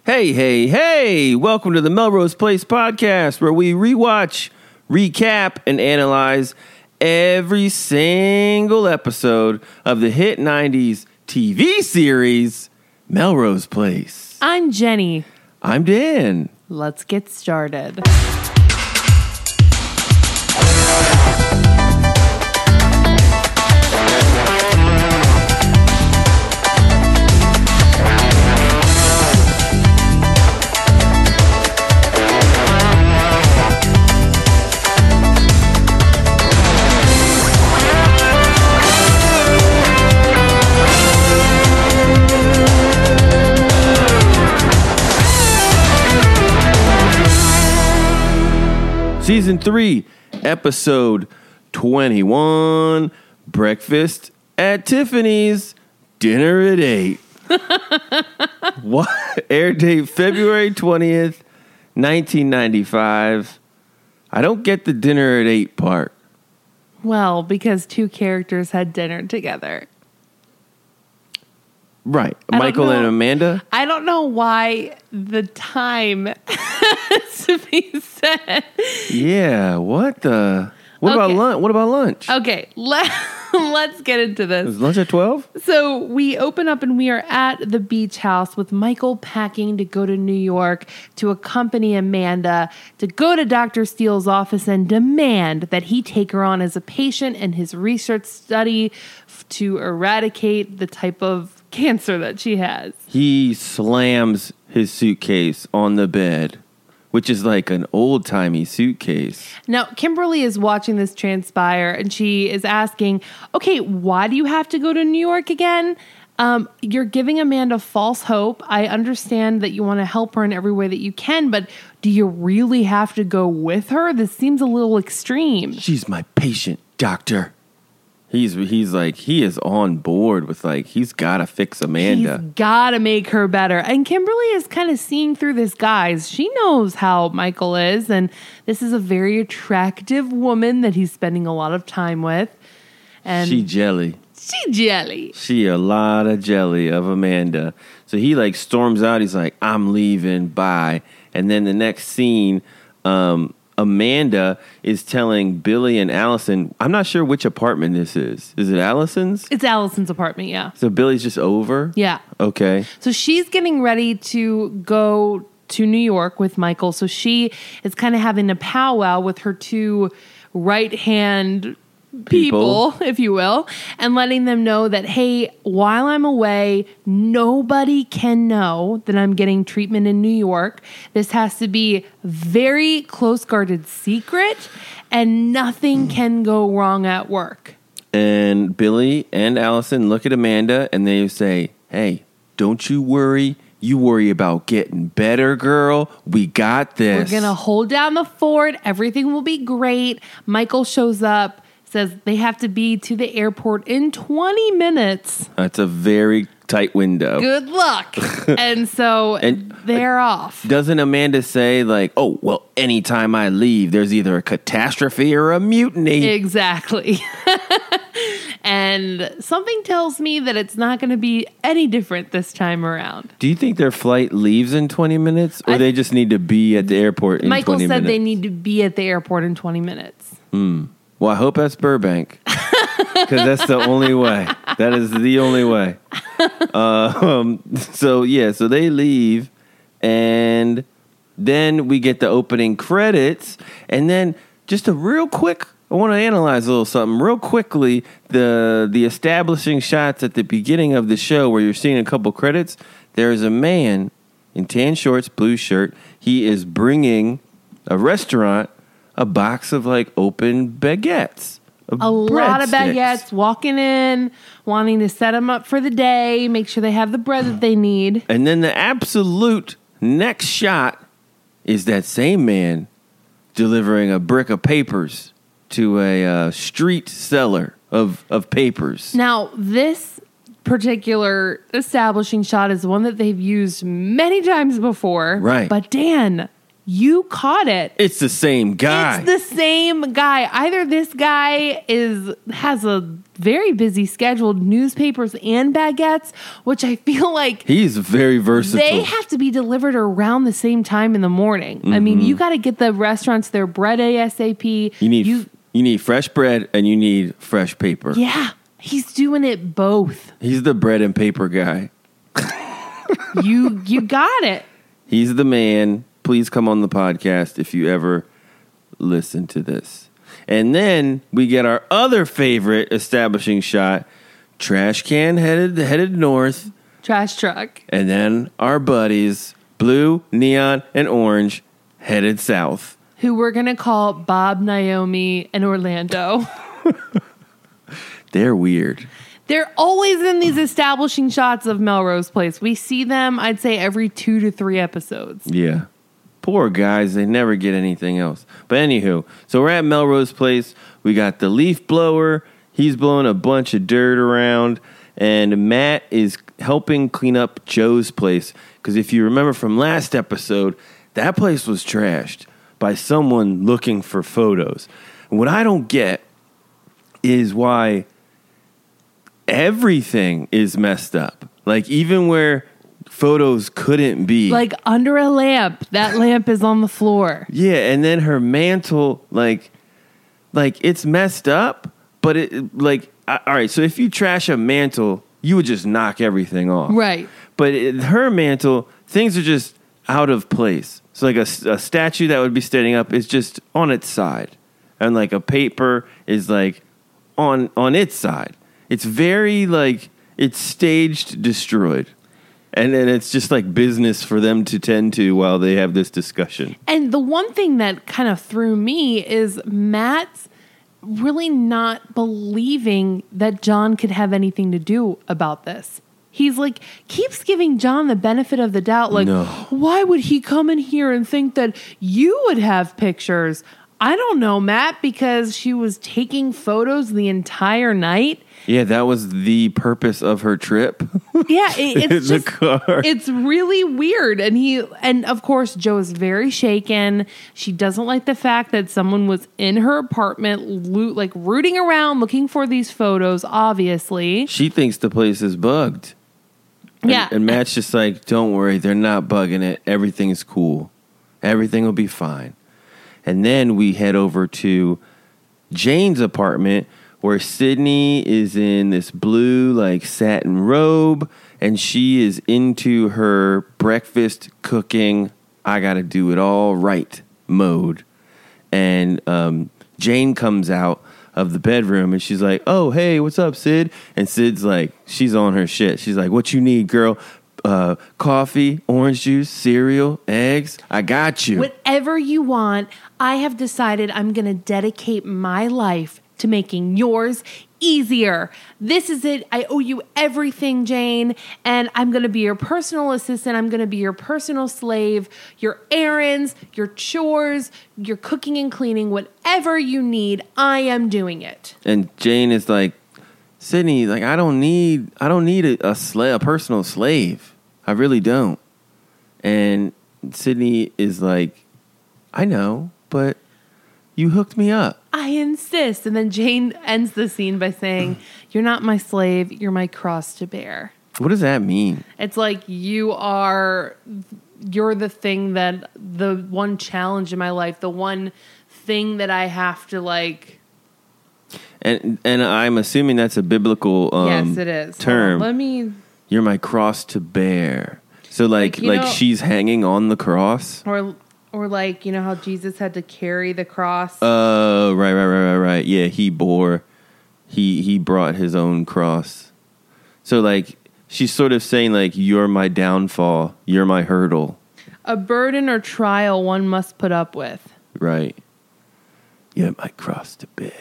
Hey, hey, hey! Welcome to the Melrose Place podcast, where we rewatch, recap, and analyze every single episode of the hit 90s TV series, Melrose Place. I'm Jenny. I'm Dan. Let's get started. Season 3, episode 21, Breakfast at Tiffany's, Dinner at 8. What? Air date February 20th, 1995. I don't get the dinner at 8 part. Well, because two characters had dinner together. Right. Michael and Amanda? I don't know why the time has to be said. Yeah, what the... What Okay. about lunch? What about lunch? Okay, let's get into this. Is lunch at 12? So we open up and we are at the beach house with Michael packing to go to New York to accompany Amanda to go to Dr. Steele's office and demand that he take her on as a patient in his research study to eradicate the type of cancer that she has. He slams his suitcase on the bed, which is like an old-timey suitcase. Now, Kimberly is watching this transpire and she is asking, okay, why do you have to go to New York again? You're giving Amanda false hope. I understand that you want to help her in every way that you can, but do you really have to go with her? This seems a little extreme. She's my patient, doctor. He's like, he is on board with like, he's got to fix Amanda. He's got to make her better. And Kimberly is kind of seeing through this, guys. She knows how Michael is, and this is a very attractive woman that he's spending a lot of time with. And She jelly. She jelly. She a lot of jelly of Amanda. So he like storms out. He's like, I'm leaving. Bye. And then the next scene, Amanda is telling Billy and Allison, I'm not sure which apartment this is. Is it Allison's? It's Allison's apartment, yeah. So Billy's just over? Yeah. Okay. So she's getting ready to go to New York with Michael. So she is kind of having a powwow with her two right-hand people, if you will, and letting them know that, hey, while I'm away, nobody can know that I'm getting treatment in New York. This has to be very close guarded secret, and nothing can go wrong at work. And Billy and Allison look at Amanda and they say, hey, don't you worry. You worry about getting better, girl. We got this. We're going to hold down the fort. Everything will be great. Michael shows up, says they have to be to the airport in 20 minutes. That's a very tight window. Good luck. And so they're off. Doesn't Amanda say like, oh, well, anytime I leave, there's either a catastrophe or a mutiny? Exactly. And something tells me that it's not going to be any different this time around. Do you think their flight leaves in 20 minutes or they just need to be at the airport in 20 minutes? Michael said they need to be at the airport in 20 minutes. Well, I hope that's Burbank because that's the only way. That is the only way. So they leave and then we get the opening credits and then just a real quick, I want to analyze a little something real quickly. The establishing shots at the beginning of the show where you're seeing a couple credits. There's a man in tan shorts, blue shirt. He is bringing a restaurant a box of like open baguettes. A lot of baguettes, walking in, wanting to set them up for the day, make sure they have the bread that they need. And then the absolute next shot is that same man delivering a brick of papers to a street seller of papers. Now, this particular establishing shot is one that they've used many times before. Right. But Dan, You caught it. It's the same guy. It's the same guy. Either this guy has a very busy schedule, newspapers and baguettes, which I feel like he's very versatile. They have to be delivered around the same time in the morning. I mean, you got to get the restaurants their bread ASAP. You need fresh bread and you need fresh paper. Yeah, he's doing it both. He's the bread and paper guy. You got it. He's the man. Please come on the podcast if you ever listen to this. And then we get our other favorite establishing shot. Trash can headed north. Trash truck. And then our buddies, blue, neon, and orange, headed south. Who we're going to call Bob, Naomi, and Orlando. They're weird. They're always in these establishing shots of Melrose Place. We see them, I'd say, every 2 to 3 episodes. Yeah. Poor guys, they never get anything else. But anywho, so we're at Melrose Place. We got the leaf blower. He's blowing a bunch of dirt around. And Matt is helping clean up Joe's place. Because if you remember from last episode, that place was trashed by someone looking for photos. And what I don't get is why everything is messed up. Like even where photos couldn't be. Like under a lamp. That lamp is on the floor. Yeah, and then her mantle, like it's messed up, but it like all right. So if you trash a mantle, you would just knock everything off, Right. But her mantle, things are just out of place. So like a statue that would be standing up is just on its side, and like a paper is like on its side. It's very like it's staged, destroyed. And then it's just like business for them to tend to while they have this discussion. And the one thing that kind of threw me is Matt's really not believing that John could have anything to do about this. He's like, keeps giving John the benefit of the doubt. Like, No. Why would he come in here and think that you would have pictures? I don't know, Matt, because she was taking photos the entire night. Yeah, that was the purpose of her trip. Yeah, it's the just, car. It's really weird. And of course, Joe is very shaken. She doesn't like the fact that someone was in her apartment, like rooting around, looking for these photos, obviously. She thinks the place is bugged. Yeah. And Matt's just like, don't worry, they're not bugging it. Everything's cool. Everything will be fine. And then we head over to Jane's apartment, where Sydney is in this blue like satin robe, and she is into her breakfast cooking, I gotta do it all right mode. And Jane comes out of the bedroom and she's like, oh, hey, what's up, Sid? And Sid's like, she's on her shit. She's like, what you need, girl? Coffee, orange juice, cereal, eggs. I got you. Whatever you want. I have decided I'm going to dedicate my life to making yours easier. This is it. I owe you everything, Jane. And I'm going to be your personal assistant. I'm going to be your personal slave. Your errands, your chores, your cooking and cleaning, whatever you need, I am doing it. And Jane is like, Sydney, like I don't need a personal slave. I really don't. And Sydney is like, I know, but you hooked me up. I insist. And then Jane ends the scene by saying, you're not my slave, you're my cross to bear. What does that mean? It's like you're the thing that, the one challenge in my life, the one thing that I have to like. And I'm assuming that's a biblical Yes, it is. term. Let me. You're my cross to bear. So like she's hanging on the cross. Or like, you know how Jesus had to carry the cross? Oh, right. Yeah, he brought his own cross. So like she's sort of saying like, you're my downfall, you're my hurdle. A burden or trial one must put up with. Right. You're my cross to bear.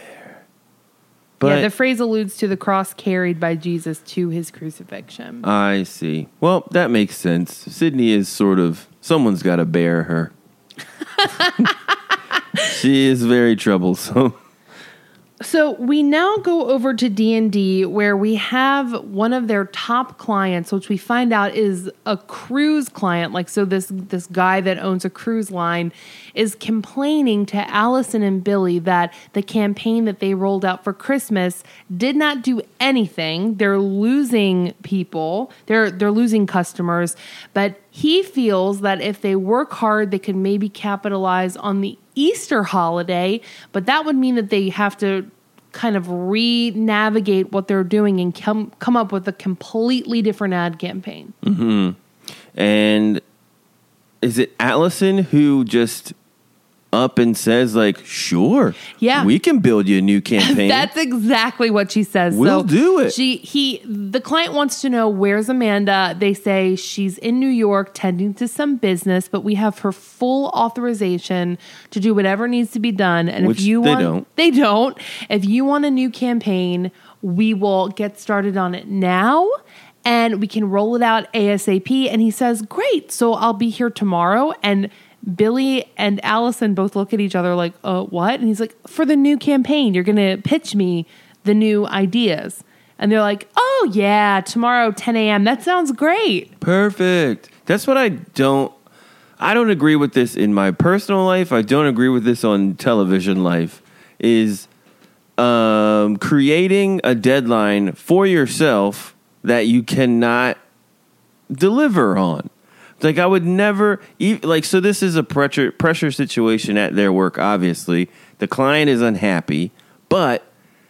But yeah, the phrase alludes to the cross carried by Jesus to his crucifixion. I see. Well, that makes sense. Sydney is sort of, someone's got to bear her. She is very troublesome. So we now go over to D&D where we have one of their top clients, which we find out is a cruise client. Like, so this guy that owns a cruise line is complaining to Allison and Billy that the campaign that they rolled out for Christmas did not do anything. They're losing people. They're losing customers. But he feels that if they work hard, they could maybe capitalize on the Easter holiday, but that would mean that they have to kind of re-navigate what they're doing and come up with a completely different ad campaign. Mm-hmm. And is it Allison who just up and says, like, sure, yeah, we can build you a new campaign? That's exactly what she says. We'll do it. The client wants to know, where's Amanda? They say she's in New York tending to some business, but we have her full authorization to do whatever needs to be done. And Which if you want, they don't. If you want a new campaign, we will get started on it now. And we can roll it out ASAP. And he says, great. So I'll be here tomorrow. And Billy and Allison both look at each other like, what? And he's like, for the new campaign, you're going to pitch me the new ideas. And they're like, oh, yeah, tomorrow, 10 a.m. That sounds great. Perfect. That's what I don't agree with this in my personal life. I don't agree with this on television life, is creating a deadline for yourself that you cannot deliver on. Like, I would never, so this is a pressure situation at their work, obviously. The client is unhappy, but,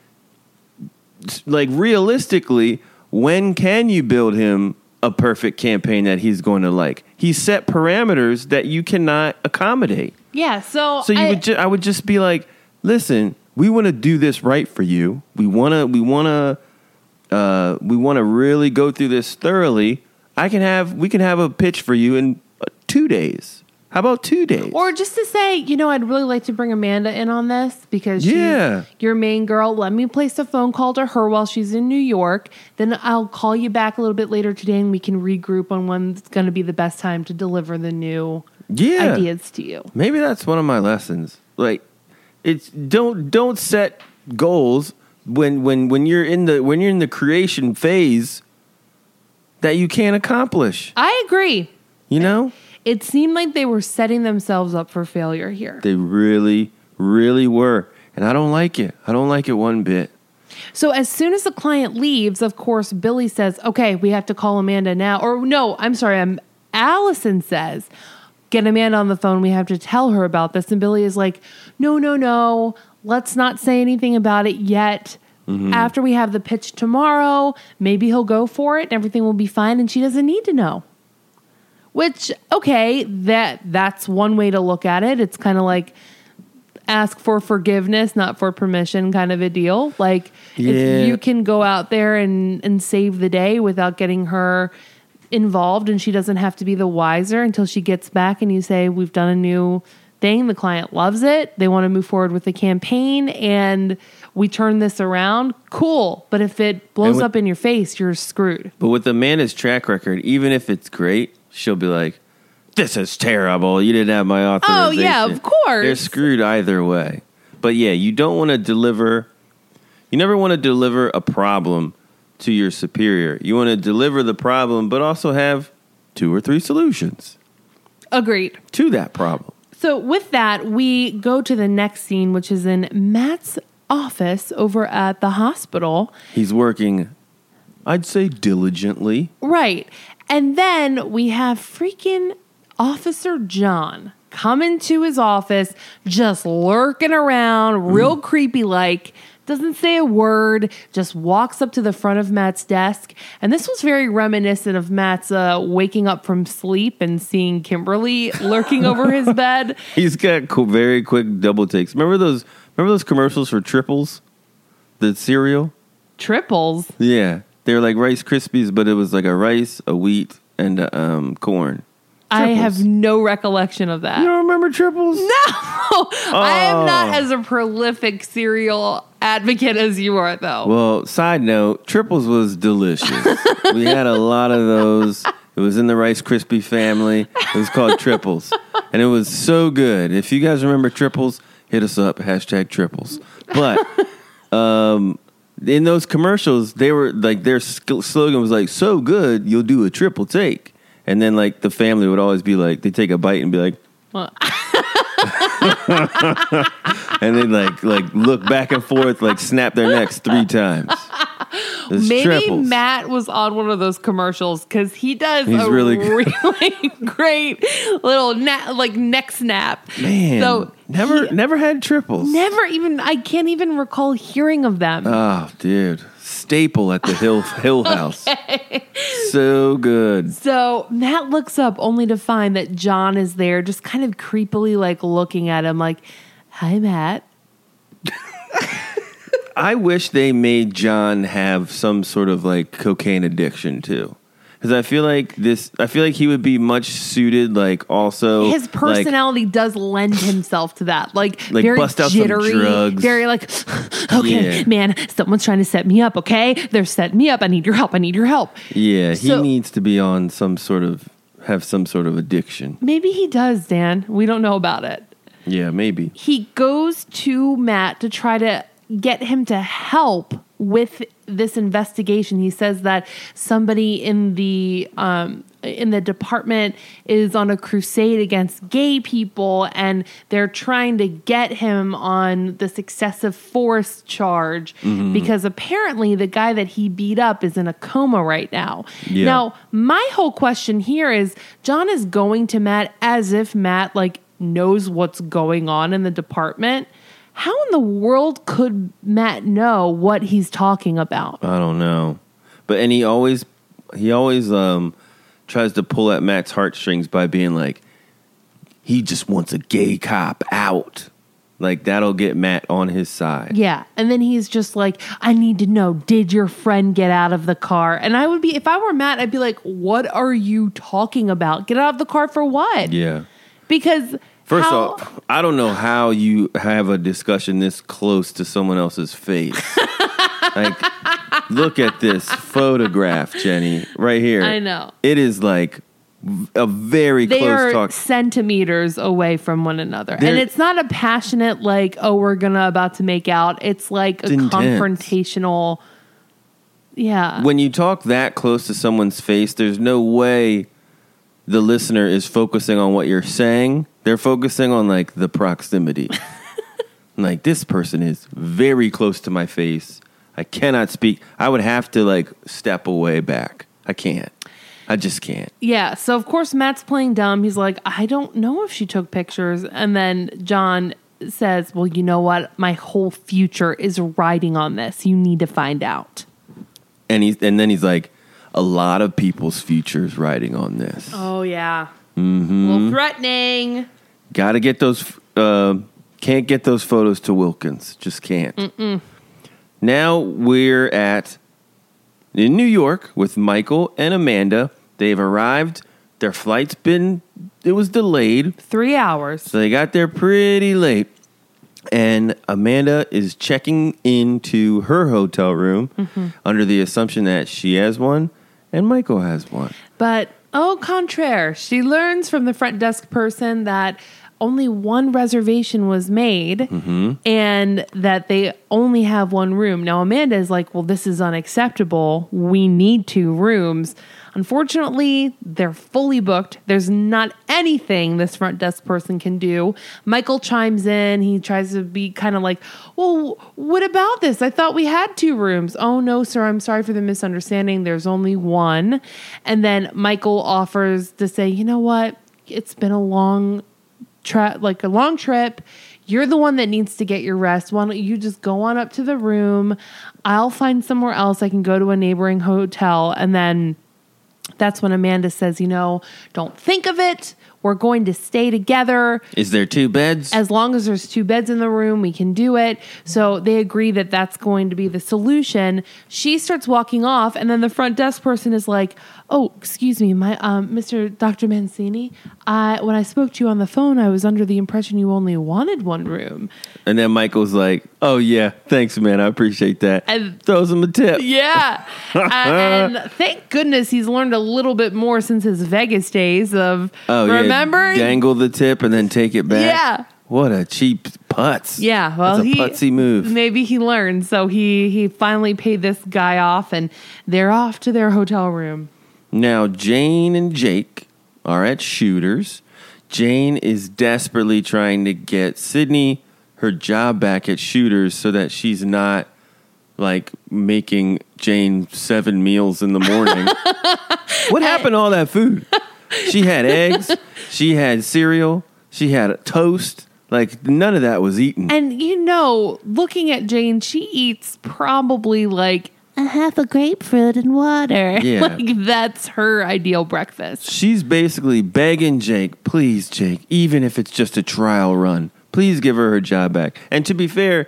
like, realistically, when can you build him a perfect campaign that he's going to like? He set parameters that you cannot accommodate. Yeah, so I would just be like, listen, we want to do this right for you. We want to really go through this thoroughly. We can have a pitch for you in 2 days. How about 2 days? Or just to say, I'd really like to bring Amanda in on this because she's your main girl. Let me place a phone call to her while she's in New York. Then I'll call you back a little bit later today and we can regroup on when's going to be the best time to deliver the new ideas to you. Maybe that's one of my lessons. Like, it's don't set goals when you're in the creation phase that you can't accomplish. I agree. It seemed like they were setting themselves up for failure here. They really, really were. And I don't like it. I don't like it one bit. So as soon as the client leaves, of course, Billy says, okay, we have to call Amanda now. Or no, I'm sorry. Allison says, get Amanda on the phone. We have to tell her about this. And Billy is like, no. Let's not say anything about it yet. Mm-hmm. After we have the pitch tomorrow, maybe he'll go for it and everything will be fine and she doesn't need to know. Which, okay, that's one way to look at it. It's kind of like ask for forgiveness, not for permission kind of a deal. Like, if you can go out there and save the day without getting her involved and she doesn't have to be the wiser until she gets back and you say, we've done a new thing. The client loves it. They want to move forward with the campaign and we turn this around. Cool. But if it blows up in your face, you're screwed. But with Amanda's track record, even if it's great, she'll be like, this is terrible. You didn't have my authorization. Oh, yeah, of course. They're screwed either way. But yeah, you never want to deliver a problem to your superior. You want to deliver the problem, but also have 2 or 3 solutions. Agreed. To that problem. So with that, we go to the next scene, which is in Matt's office over at the hospital. He's working, I'd say, diligently. Right. And then we have freaking Officer John come into his office, just lurking around, real creepy like, doesn't say a word, just walks up to the front of Matt's desk. And this was very reminiscent of Matt's waking up from sleep and seeing Kimberly lurking over his bed. He's got very quick double takes. Remember those commercials for Triples? The cereal? Triples? Yeah. They were like Rice Krispies, but it was like a rice, a wheat, and corn. I have no recollection of that. You don't remember Triples? No! I am not as a prolific cereal advocate as you are, though. Well, side note, Triples was delicious. We had a lot of those. It was in the Rice Krispie family. It was called Triples. And it was so good. If you guys remember Triples, hit us up, #Triples. But in those commercials, they were like their slogan was like, "So good, you'll do a triple take." And then like the family would always be like, they take a bite and be like, Well, and then like look back and forth, like snap their necks 3 times. There's maybe triples. Matt was on one of those commercials because he does He's a really really, good. great little neck snap. Man, So never had triples. I can't even recall hearing of them. Oh, dude, staple at the Hill House. So good. So Matt looks up only to find that John is there, just kind of creepily like looking at him like, "Hi, Matt." I wish they made John have some sort of like cocaine addiction too. Because I feel like he would be much suited, like also His personality does lend himself to that. Like very bust out jittery, some drugs. very like, okay, Yeah. man, someone's trying to set me up, okay? They're setting me up. I need your help. Yeah, he So- needs to be on some sort of addiction. Maybe he does, Dan. We don't know about it. Yeah, maybe. He goes to Matt to try to get him to help with this investigation. He says that somebody in the department is on a crusade against gay people, and they're trying to get him on this excessive force charge because apparently the guy that he beat up is in a coma right now. Yeah. Now, my whole question here is John is going to Matt as if Matt like knows what's going on in the department. How in the world could Matt know what he's talking about? I don't know, but he always tries to pull at Matt's heartstrings by being like, he just wants a gay cop out. Like that'll get Matt on his side. Yeah. And then he's just like, I need to know, did your friend get out of the car? And I would be, if I were Matt, I'd be like, what are you talking about? Get out of the car for what? Yeah. Because First off, I don't know how you have a discussion this close to someone else's face. Like, look at this photograph, Jenny, right here. I know. It is like a very they close are talk. centimeters away from one another. And it's not a passionate, like, oh, we're about to make out. It's like a intense. confrontational. Yeah. When you talk that close to someone's face, there's no way the listener is focusing on what you're saying. They're focusing on like the proximity. Like this person is very close to my face. I cannot speak. I would have to like step away back. I can't. I just can't. Yeah. So of course Matt's playing dumb. He's like, I don't know if she took pictures. And then John says, well, you know what? My whole future is riding on this. You need to find out. And then he's like, a lot of people's futures riding on this. Oh, yeah. Mm-hmm. A little threatening. Got to get those, can't get those photos to Wilkins. Just can't. Mm-mm. Now we're in New York with Michael and Amanda. They've arrived. Their flight's it was delayed. 3 hours. So they got there pretty late. And Amanda is checking into her hotel room under the assumption that she has one and Michael has one. But au contraire, she learns from the front desk person that only one reservation was made and that they only have one room. Now, Amanda is like, well, this is unacceptable. We need 2 rooms. Unfortunately, they're fully booked. There's not anything this front desk person can do. Michael chimes in. He tries to be kind of like, well, what about this? I thought we had 2 rooms. Oh, no, sir. I'm sorry for the misunderstanding. There's only one. And then Michael offers to say, you know what? It's been a long trip. You're the one that needs to get your rest. Why don't you just go on up to the room? I'll find somewhere else. I can go to a neighboring hotel. And then that's when Amanda says, don't think of it. We're going to stay together. Is there 2 beds? As long as there's 2 beds in the room, we can do it. So they agree that that's going to be the solution. She starts walking off, and then the front desk person is like, oh, excuse me, my Mr. Dr. Mancini, when I spoke to you on the phone, I was under the impression you only wanted 1 room. And then Michael's like, oh, yeah, thanks, man. I appreciate that. And throws him a tip. yeah. And thank goodness he's learned a little bit more since his Vegas days of, remember? Dangle the tip and then take it back. Yeah. What a cheap putz. Yeah, well, that's a putsy move. Maybe he learned, so he finally paid this guy off, and they're off to their hotel room. Now, Jane and Jake are at Shooters. Jane is desperately trying to get Sydney her job back at Shooters so that she's not like making Jane 7 meals in the morning. What happened to all that food? She had eggs, she had cereal, she had toast. Like, none of that was eaten. And, looking at Jane, she eats probably like a half a grapefruit and water. Yeah. Like, that's her ideal breakfast. She's basically begging Jake, please, Jake, even if it's just a trial run, please give her job back. And to be fair,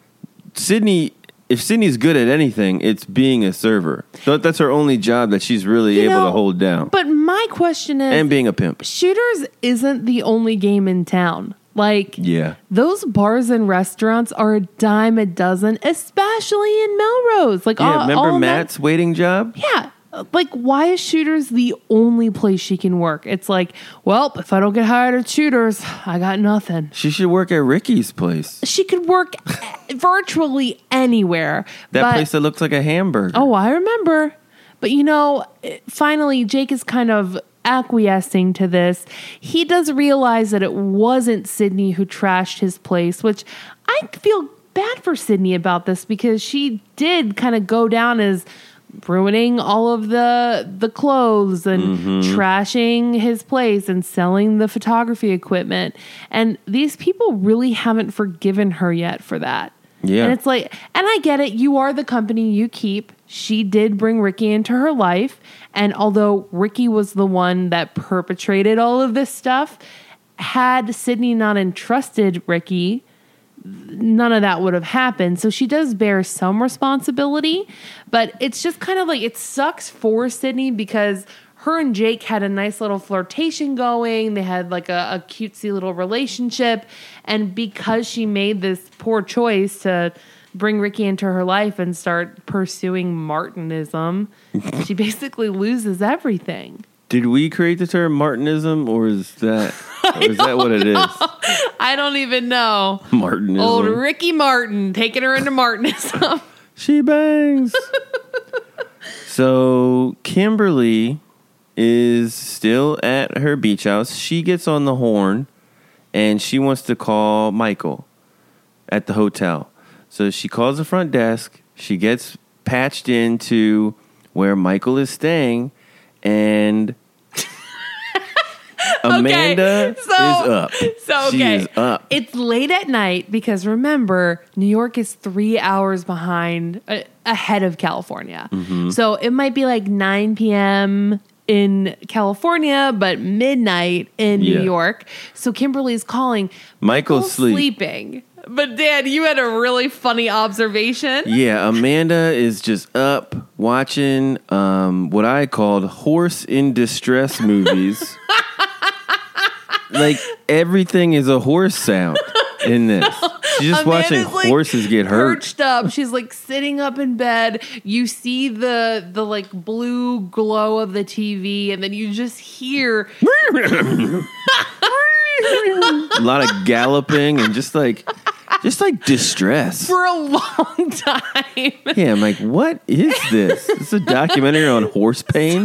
if Sydney's good at anything, it's being a server. So that's her only job that she's really able to hold down. But my question is... And being a pimp. Shooters isn't the only game in town. Like, yeah, those bars and restaurants are a dime a dozen, especially in Melrose. Like, remember Matt's waiting job? Yeah. Like, why is Shooters the only place she can work? It's like, well, if I don't get hired at Shooters, I got nothing. She should work at Ricky's place. She could work virtually anywhere. That place that looks like a hamburger. Oh, I remember. But, finally, Jake is kind of acquiescing to this. He does realize that it wasn't Sydney who trashed his place, which I feel bad for Sydney about this because she did kind of go down as ruining all of the clothes and trashing his place and selling the photography equipment. And these people really haven't forgiven her yet for that. Yeah. And it's like, and I get it. You are the company you keep. She did bring Ricky into her life. And although Ricky was the one that perpetrated all of this stuff, had Sydney not entrusted Ricky, none of that would have happened. So she does bear some responsibility, but it's just kind of like, it sucks for Sydney because her and Jake had a nice little flirtation going. They had like a cutesy little relationship. And because she made this poor choice to bring Ricky into her life and start pursuing Martinism, she basically loses everything. Did we create the term Martinism, or is that what it is? I don't even know. Martinism. Old Ricky Martin taking her into Martinism. She bangs. So Kimberly is still at her beach house. She gets on the horn and she wants to call Michael at the hotel. So she calls the front desk. She gets patched into where Michael is staying, and Amanda is up. She is up. It's late at night because remember, New York is 3 hours ahead of California. Mm-hmm. So it might be like 9 p.m. in California, but midnight in New York. So Kimberly's calling. Michael's sleeping. But Dan, you had a really funny observation. Yeah, Amanda is just up watching what I called horse in distress movies. Like, everything is a horse sound in this. She's just watching horses get hurt. Perched up. She's like sitting up in bed. You see the like blue glow of the TV, and then you just hear a lot of galloping and just like distress for a long time. Yeah, I'm like, what is this? It's a documentary on horse pain.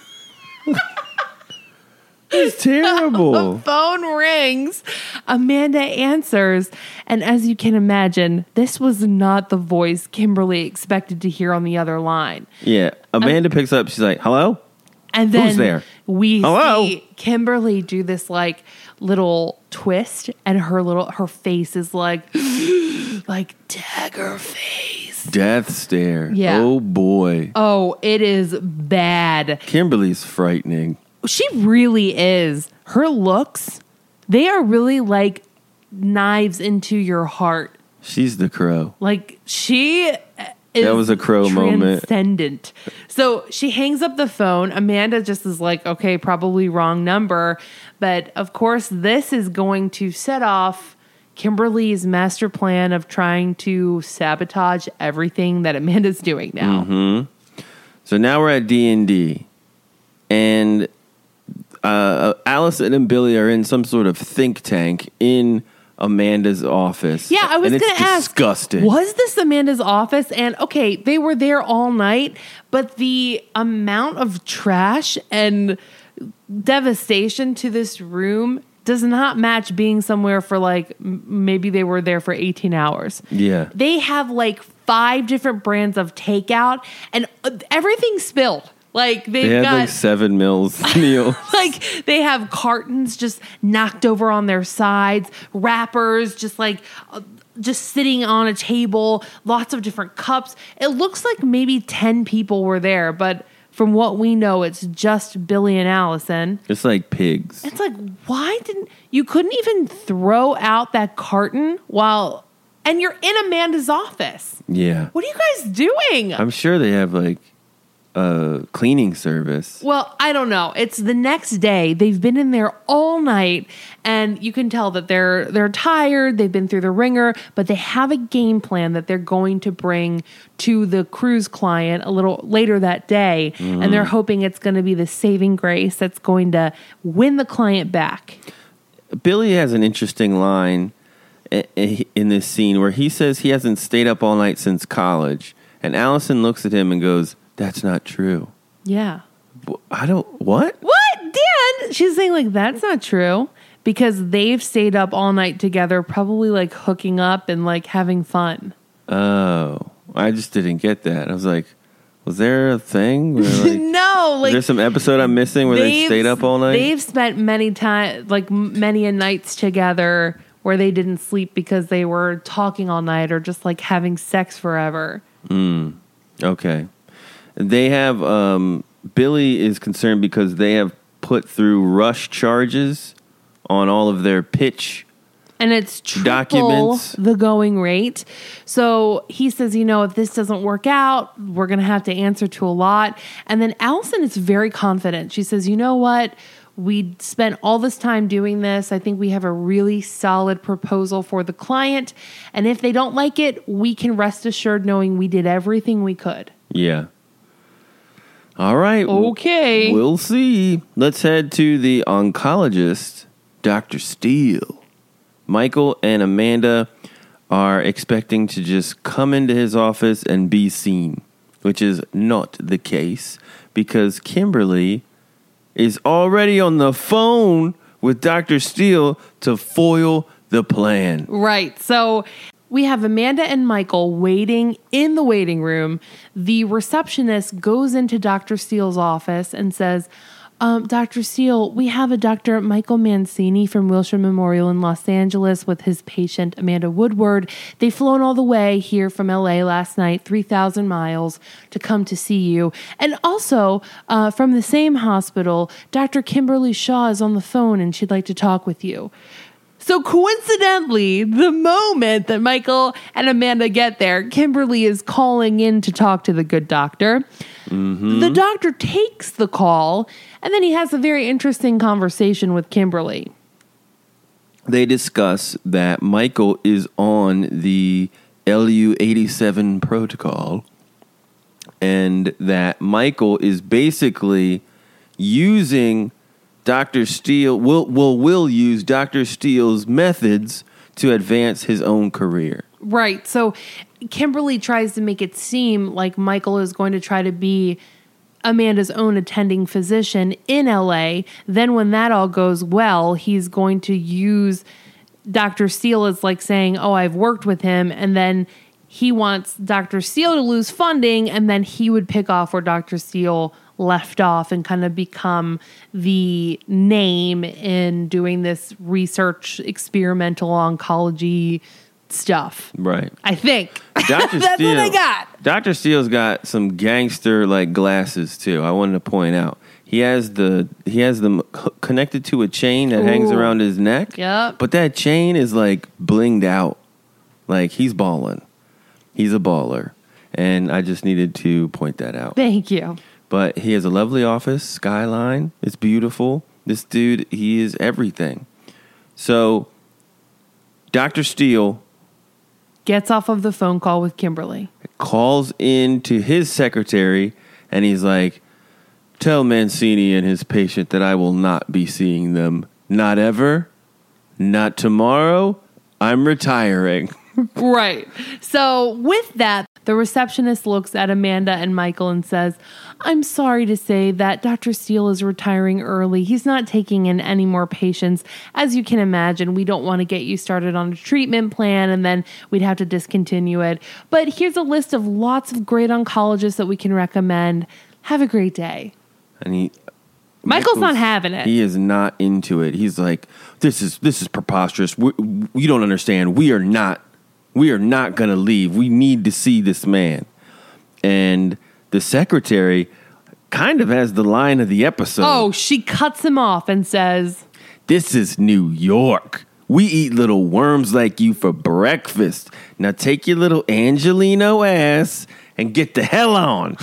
It's terrible. The phone rings. Amanda answers. And as you can imagine, this was not the voice Kimberly expected to hear on the other line. Yeah. Amanda picks up. She's like, hello? And then who's there? We see Kimberly do this like little twist, and her face is like dagger face. Death stare. Yeah. Oh boy. Oh, it is bad. Kimberly's frightening. She really is. Her looks, they are really like knives into your heart. She's the Crow. Like, she is that was a Crow moment. Transcendent. So she hangs up the phone. Amanda just is like, okay, probably wrong number. But of course, this is going to set off Kimberly's master plan of trying to sabotage everything that Amanda's doing now. Mm-hmm. So now we're at D&D. And Allison and Billy are in some sort of think tank in Amanda's office. Yeah, I was going to ask, disgusting. was this Amanda's office? And okay, they were there all night, but the amount of trash and devastation to this room does not match being somewhere for like maybe they were there for 18 hours. Yeah. They have like 5 different brands of takeout and everything spilled. Like they had got like 7 meals. like they have cartons just knocked over on their sides, wrappers just sitting on a table, lots of different cups. It looks like maybe 10 people were there, but from what we know, it's just Billy and Allison. It's like pigs. It's like, why didn't you couldn't even throw out that carton and you're in Amanda's office? Yeah. What are you guys doing? I'm sure they have like a cleaning service. Well, I don't know. It's the next day. They've been in there all night, and you can tell that they're tired. They've been through the ringer, but they have a game plan that they're going to bring to the cruise client a little later that day, and they're hoping it's going to be the saving grace that's going to win the client back. Billy has an interesting line in this scene where he says he hasn't stayed up all night since college, and Allison looks at him and goes, "That's not true." Yeah. What? What, Dan? She's saying like, that's not true, because they've stayed up all night together, probably like hooking up and like having fun. Oh, I just didn't get that. I was like, was there a thing where like, no, like, is there some episode I'm missing where they stayed up all night? They've spent many a nights together where they didn't sleep because they were talking all night or just like having sex forever. Okay. They have, Billy is concerned because they have put through rush charges on all of their pitch and it's triple documents. The going rate. So he says, if this doesn't work out, we're going to have to answer to a lot. And then Allison is very confident. She says, you know what? We spent all this time doing this. I think we have a really solid proposal for the client. And if they don't like it, we can rest assured knowing we did everything we could. Yeah. All right. Okay. We'll see. Let's head to the oncologist, Dr. Steele. Michael and Amanda are expecting to just come into his office and be seen, which is not the case because Kimberly is already on the phone with Dr. Steele to foil the plan. Right. So we have Amanda and Michael waiting in the waiting room. The receptionist goes into Dr. Steele's office and says, Dr. Steele, we have a Dr. Michael Mancini from Wilshire Memorial in Los Angeles with his patient, Amanda Woodward. They've flown all the way here from LA last night, 3,000 miles, to come to see you. And also, from the same hospital, Dr. Kimberly Shaw is on the phone and she'd like to talk with you. So coincidentally, the moment that Michael and Amanda get there, Kimberly is calling in to talk to the good doctor. Mm-hmm. The doctor takes the call, and then he has a very interesting conversation with Kimberly. They discuss that Michael is on the LU-87 protocol, and that Michael is basically using Dr. Steele will use Dr. Steele's methods to advance his own career. Right. So Kimberly tries to make it seem like Michael is going to try to be Amanda's own attending physician in LA. Then when that all goes well, he's going to use Dr. Steele as like saying, oh, I've worked with him. And then he wants Dr. Steele to lose funding, and then he would pick off where Dr. Steele left off and kind of become the name in doing this research experimental oncology stuff. Right. I think. Dr. That's Steele, what I got. Dr. Steele's got some gangster like glasses too. I wanted to point out. He has them connected to a chain that hangs around his neck. Yep. But that chain is like blinged out. Like he's balling. He's a baller. And I just needed to point that out. Thank you. But he has a lovely office, skyline. It's beautiful. This dude, he is everything. So, Dr. Steele Gets off of the phone call with Kimberly. Calls in to his secretary, and he's like, tell Mancini and his patient that I will not be seeing them. Not ever, not tomorrow, I'm retiring. Right. So with that, the receptionist looks at Amanda and Michael and says, I'm sorry to say that Dr. Steele is retiring early. He's not taking in any more patients. As you can imagine, we don't want to get you started on a treatment plan and then we'd have to discontinue it. But here's a list of lots of great oncologists that we can recommend. Have a great day. And Michael's not having it. He is not into it. He's like, this is preposterous. You don't understand. We are not going to leave. We need to see this man. And the secretary kind of has the line of the episode. Oh, she cuts him off and says, this is New York. We eat little worms like you for breakfast. Now take your little Angelino ass and get the hell on.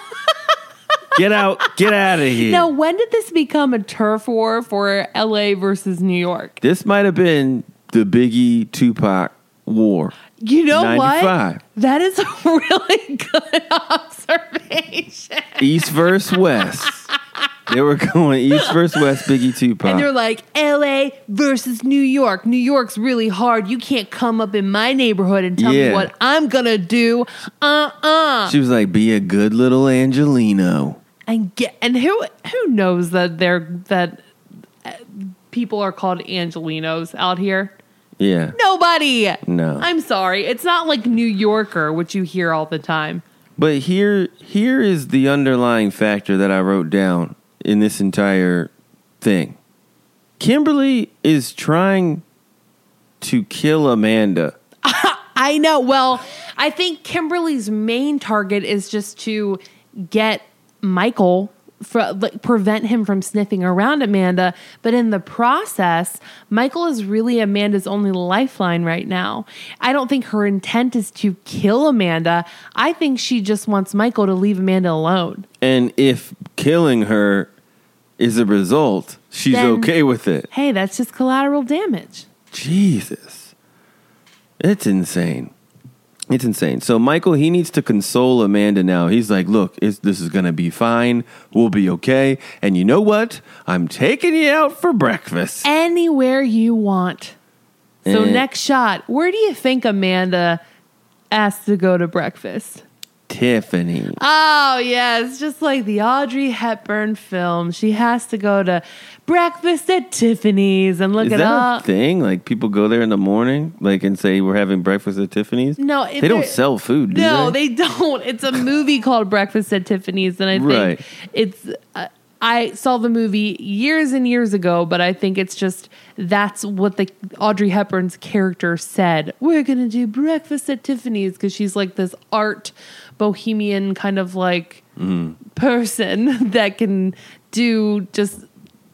Get out of here. Now, when did this become a turf war for LA versus New York? This might have been the Biggie Tupac war. You know 95. what? That is a really good observation. East versus West. They were going East versus West, Biggie Tupac. And they're like, LA versus New York. New York's really hard. You can't come up in my neighborhood and tell me what I'm going to do. She was like, be a good little Angelino. And who knows that people are called Angelinos out here? Yeah. Nobody. No. I'm sorry. It's not like New Yorker, which you hear all the time. But here is the underlying factor that I wrote down in this entire thing. Kimberly is trying to kill Amanda. I know. Well, I think Kimberly's main target is just to get Michael, prevent him from sniffing around Amanda. But in the process, Michael is really Amanda's only lifeline right now. I don't think her intent is to kill Amanda. I think she just wants Michael to leave Amanda alone. And if killing her is a result, she's okay with it. Hey, that's just collateral damage. Jesus. It's insane. It's insane. So Michael, he needs to console Amanda now. He's like, look, this is going to be fine. We'll be okay. And you know what? I'm taking you out for breakfast. Anywhere you want. So next shot, where do you think Amanda asked to go to breakfast? Tiffany. Oh, yeah. It's just like the Audrey Hepburn film. She has to go to breakfast at Tiffany's and look Is at that a thing? Like people go there in the morning, like and say we're having breakfast at Tiffany's. No, they don't sell food. Do no, they? they don't. It's a movie called Breakfast at Tiffany's, and I think it's. I saw the movie years and years ago, but I think it's just that's what the Audrey Hepburn's character said. We're gonna do breakfast at Tiffany's because she's like this art bohemian kind of like person that can do just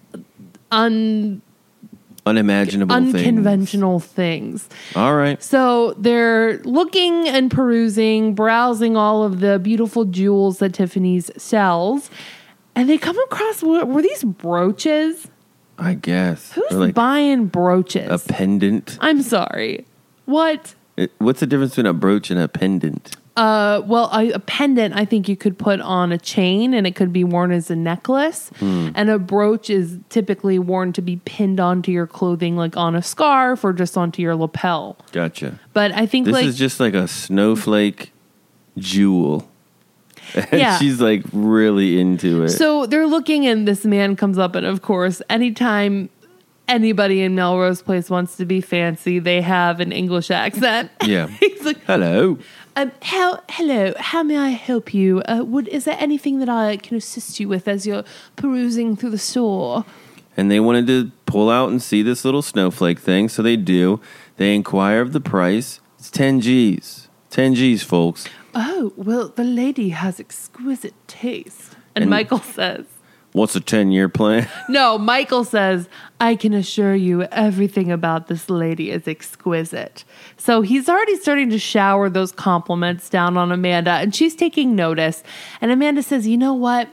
unconventional things. All right. So they're looking and perusing, browsing all of the beautiful jewels that Tiffany's sells. And they come across, were these brooches? I guess. Who's like buying brooches? a pendant. I'm sorry. What? What's the difference between a brooch and a pendant? Well, a pendant, I think you could put on a chain and it could be worn as a necklace. And a brooch is typically worn to be pinned onto your clothing, like on a scarf or just onto your lapel. Gotcha. But I think this is just like a snowflake jewel. And she's like really into it. So they're looking and this man comes up, and of course, anytime anybody in Melrose Place wants to be fancy, they have an English accent. Yeah. He's like, hello. Hello, how may I help you? Is there anything that I can assist you with as you're perusing through the store? And they wanted to pull out and see this little snowflake thing, so they do. They inquire of the price. It's 10 G's. 10 G's, folks. Oh, well, the lady has exquisite taste. And Michael says, what's a 10-year plan? No, Michael says, I can assure you everything about this lady is exquisite. So he's already starting to shower those compliments down on Amanda, and she's taking notice. And Amanda says, you know what?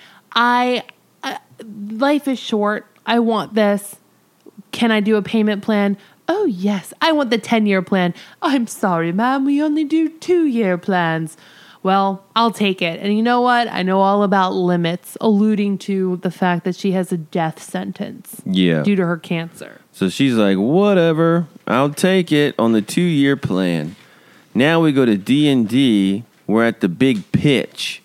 Life is short. I want this. Can I do a payment plan? Oh, yes, I want the 10-year plan. I'm sorry, ma'am, we only do 2-year plans. Well, I'll take it. And you know what? I know all about limits, alluding to the fact that she has a death sentence due to her cancer. So she's like, whatever. I'll take it on the 2-year plan. Now we go to D&D. We're at the big pitch.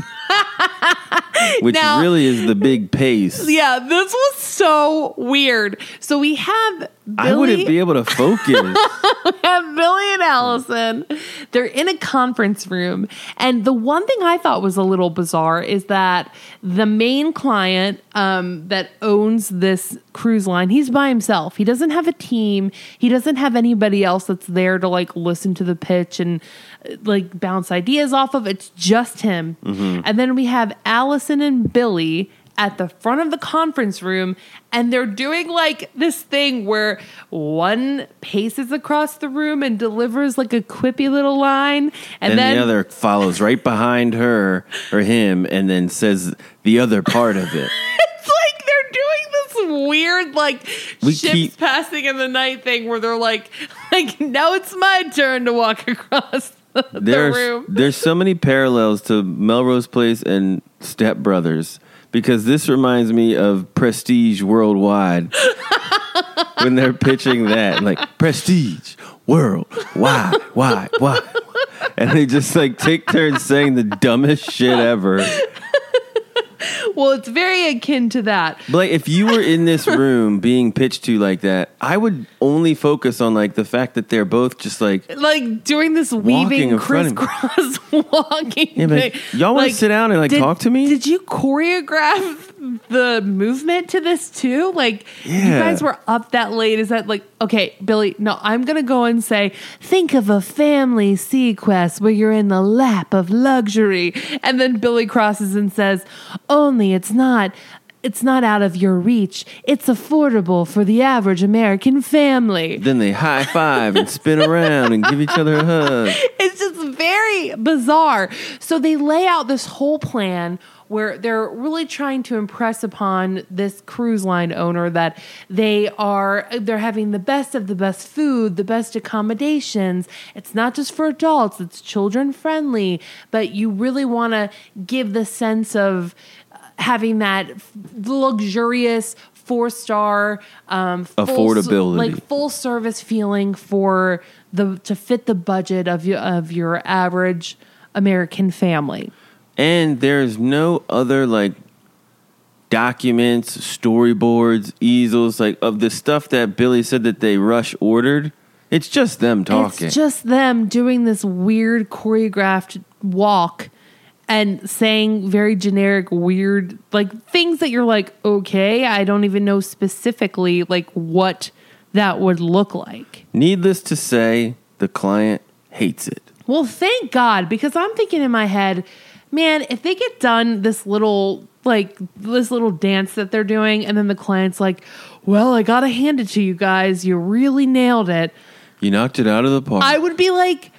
Which now, really is the big pace. Yeah, this was so weird. So we have Billy. I wouldn't be able to focus. We have Billy and Allison. They're in a conference room. And the one thing I thought was a little bizarre is that the main client that owns this cruise line, he's by himself. He doesn't have a team. He doesn't have anybody else that's there to like listen to the pitch and like bounce ideas off of. It's just him. Mm-hmm. And then we have Allison and Billy at the front of the conference room, and they're doing like this thing where one paces across the room and delivers like a quippy little line, and then the other follows right behind her or him and then says the other part of it. It's like they're doing this weird like ships passing in the night thing where they're like now it's my turn to walk across the room. There's so many parallels to Melrose Place and Step Brothers. Because this reminds me of Prestige Worldwide when they're pitching that, like Prestige Worldwide, why? And they just like take turns saying the dumbest shit ever. Well, it's very akin to that. But like, if you were in this room being pitched to like that, I would only focus on like the fact that they're both just like doing this weaving crisscross walking thing. But y'all want to sit down and talk to me? Did you choreograph the movement to this too? You guys were up that late. Is that okay, Billy? No, I'm gonna go and say, think of a family sequest where you're in the lap of luxury, and then Billy crosses and says, only it's not out of your reach. It's affordable for the average American family. Then they high five and spin around and give each other a hug. It's just very bizarre. So they lay out this whole plan where they're really trying to impress upon this cruise line owner that they're having the best of the best food, the best accommodations. It's not just for adults, it's children friendly, but you really want to give the sense of having that luxurious 4-star affordability, full service feeling to fit the budget of your average American family. And there's no other documents, storyboards, easels of the stuff that Billy said that they rush ordered. It's just them talking. It's just them doing this weird choreographed walk and saying very generic, weird, things that you're like, okay, I don't even know specifically what that would look like. Needless to say, the client hates it. Well, thank God, because I'm thinking in my head, man, if they get done this little dance that they're doing, and then the client's like, well, I gotta hand it to you guys, you really nailed it. You knocked it out of the park. I would be like,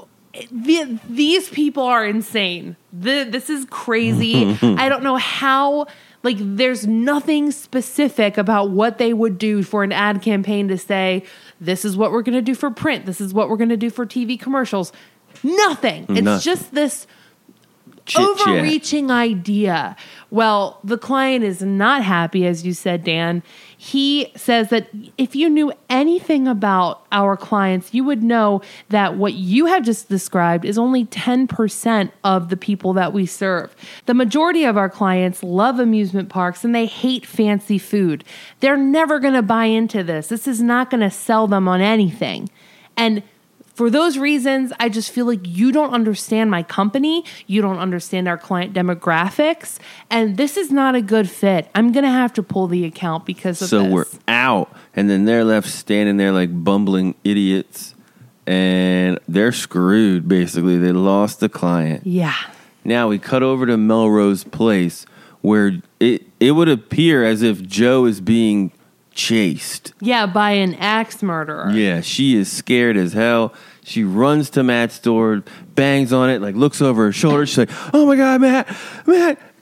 these people are insane. This is crazy. I don't know how, there's nothing specific about what they would do for an ad campaign to say, this is what we're going to do for print. This is what we're going to do for TV commercials. Nothing. It's just this chit-chat, overreaching idea. Well, the client is not happy, as you said, Dan. He says that if you knew anything about our clients, you would know that what you have just described is only 10% of the people that we serve. The majority of our clients love amusement parks and they hate fancy food. They're never going to buy into this. This is not going to sell them on anything. And for those reasons, I just feel like you don't understand my company. You don't understand our client demographics. And this is not a good fit. I'm going to have to pull the account because of this. So we're out. And then they're left standing there like bumbling idiots. And they're screwed, basically. They lost the client. Yeah. Now we cut over to Melrose Place, where it would appear as if Joe is being chased. Yeah, by an axe murderer. Yeah, she is scared as hell. She runs to Matt's door, bangs on it, looks over her shoulder. She's like, oh my God, Matt,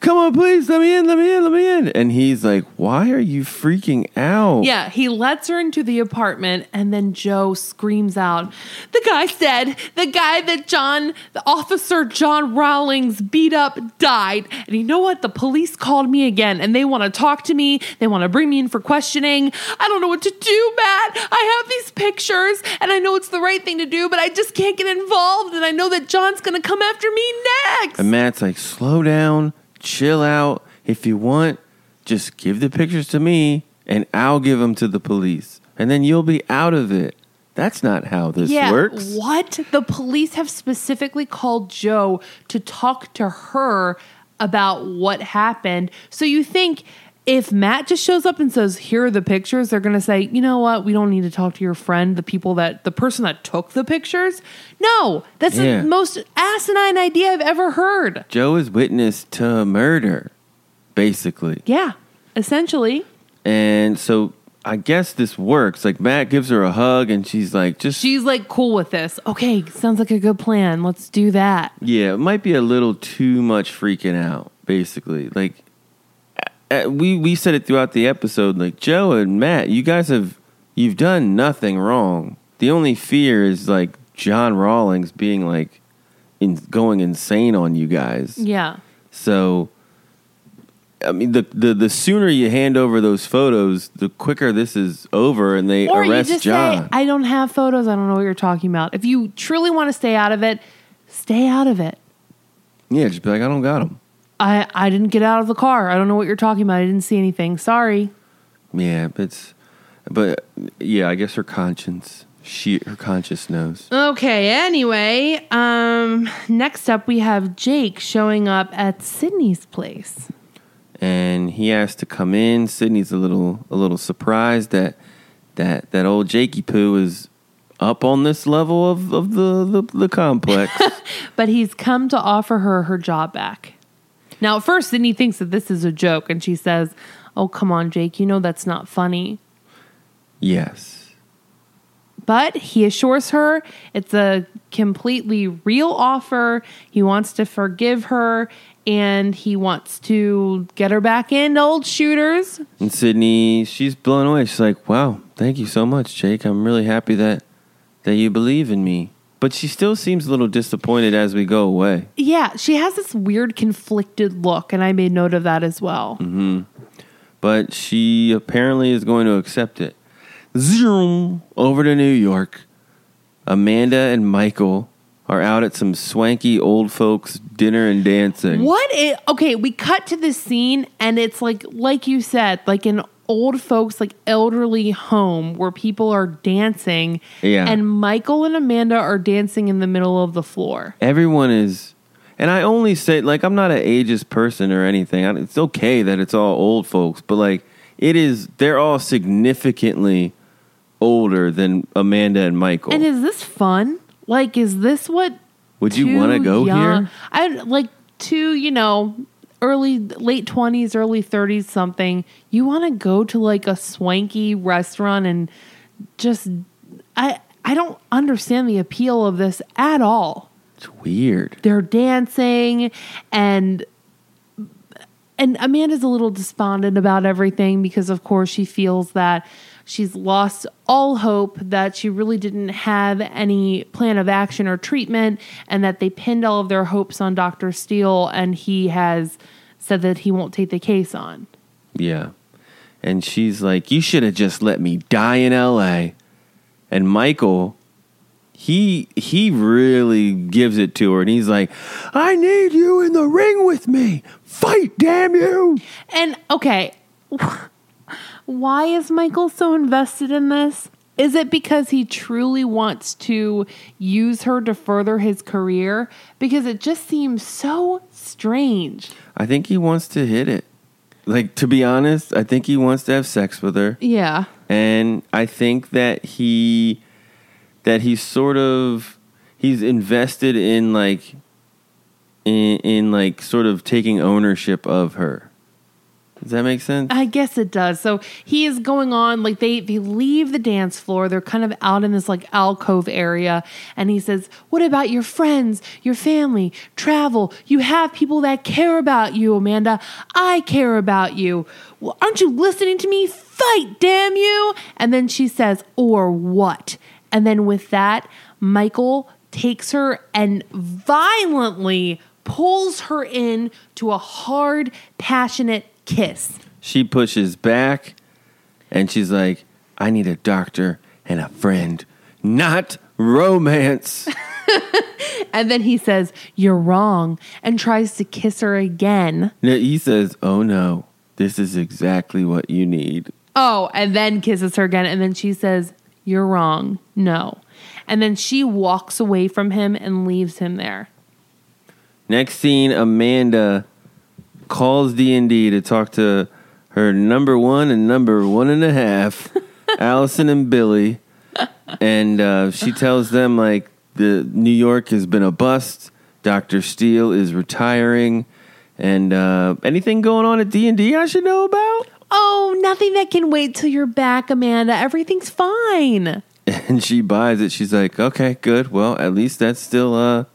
come on, please, let me in. And he's like, why are you freaking out? Yeah, he lets her into the apartment, and then Joe screams out, the guy's dead. The guy that the officer John Rawlings beat up died. And you know what? The police called me again, and they want to talk to me. They want to bring me in for questioning. I don't know what to do, Matt. I have these pictures, and I know it's the right thing to do, but I just can't get involved, and I know that John's going to come after me next. And Matt's like, slow down, chill out. If you want, just give the pictures to me, and I'll give them to the police. And then you'll be out of it. That's not how this works. What? The police have specifically called Joe to talk to her about what happened. So you think if Matt just shows up and says, here are the pictures, they're going to say, you know what? We don't need to talk to your friend, the person that took the pictures. No, that's the most asinine idea I've ever heard. Joe is witness to murder, basically. Yeah, essentially. And so I guess this works. Like, Matt gives her a hug, and she's like, cool with this. Okay, sounds like a good plan. Let's do that. Yeah, it might be a little too much freaking out, basically. Like, we said it throughout the episode, like, Joe and Matt, you've done nothing wrong. The only fear is, like, John Rawlings being, like, going insane on you guys. Yeah. So, I mean, the sooner you hand over those photos, the quicker this is over, and they arrest you just John. Say, I don't have photos. I don't know what you're talking about. If you truly want to stay out of it, stay out of it. Yeah, just be like, I don't got them. I didn't get out of the car. I don't know what you're talking about. I didn't see anything. Sorry. Yeah, but I guess her conscience knows. Okay, anyway, next up we have Jake showing up at Sydney's place. And he has to come in. Sydney's a little surprised that old Jakey Poo is up on this level of the complex. But he's come to offer her job back. Now, at first, Sydney thinks that this is a joke, and she says, oh, come on, Jake, you know that's not funny. Yes. But he assures her it's a completely real offer. He wants to forgive her, and he wants to get her back into Old Shooters. And Sydney, she's blown away. She's like, wow, thank you so much, Jake. I'm really happy that you believe in me. But she still seems a little disappointed as we go away. Yeah, she has this weird conflicted look, and I made note of that as well. Mm-hmm. But she apparently is going to accept it. Zoom over to New York. Amanda and Michael are out at some swanky old folks dinner and dancing. Okay, we cut to this scene, and it's like you said, like an old folks, like elderly home where people are dancing. Yeah. And Michael and Amanda are dancing in the middle of the floor. Everyone is, and I only say, like, I'm not an ageist person or anything. It's okay that it's all old folks, but like they're all significantly older than Amanda and Michael. And is this fun? Like, is this what? Would you want to go here? I like late 20s, early 30s, something. You want to go to like a swanky restaurant and just, I don't understand the appeal of this at all. It's weird. They're dancing, and Amanda's a little despondent about everything because, of course, she feels that she's lost all hope, that she really didn't have any plan of action or treatment, and that they pinned all of their hopes on Dr. Steele, and he has said that he won't take the case on. Yeah. And she's like, you should have just let me die in L.A. And Michael, he really gives it to her, and he's like, I need you in the ring with me. Fight, damn you. And, okay, why is Michael so invested in this? Is it because he truly wants to use her to further his career? Because it just seems so strange. I think he wants to hit it. Like, to be honest, I think he wants to have sex with her. Yeah. And I think that he's invested in like sort of taking ownership of her. Does that make sense? I guess it does. So he is going on, like they leave the dance floor. They're kind of out in this like alcove area. And he says, what about your friends, your family, travel? You have people that care about you, Amanda. I care about you. Well, aren't you listening to me? Fight, damn you. And then she says, or what? And then with that, Michael takes her and violently pulls her in to a hard, passionate kiss. She pushes back and she's like, I need a doctor and a friend, not romance. And then he says, you're wrong, and tries to kiss her again. No, he says, oh no, this is exactly what you need. Oh, and then kisses her again. And then she says, you're wrong. No. And then she walks away from him and leaves him there. Next scene, Amanda calls D&D to talk to her number 1 and number 1.5, Allison and Billy. And she tells them, like, the New York has been a bust. Dr. Steele is retiring. And anything going on at D&D I should know about? Oh, nothing that can wait till you're back, Amanda. Everything's fine. And she buys it. She's like, okay, good. Well, at least that's still,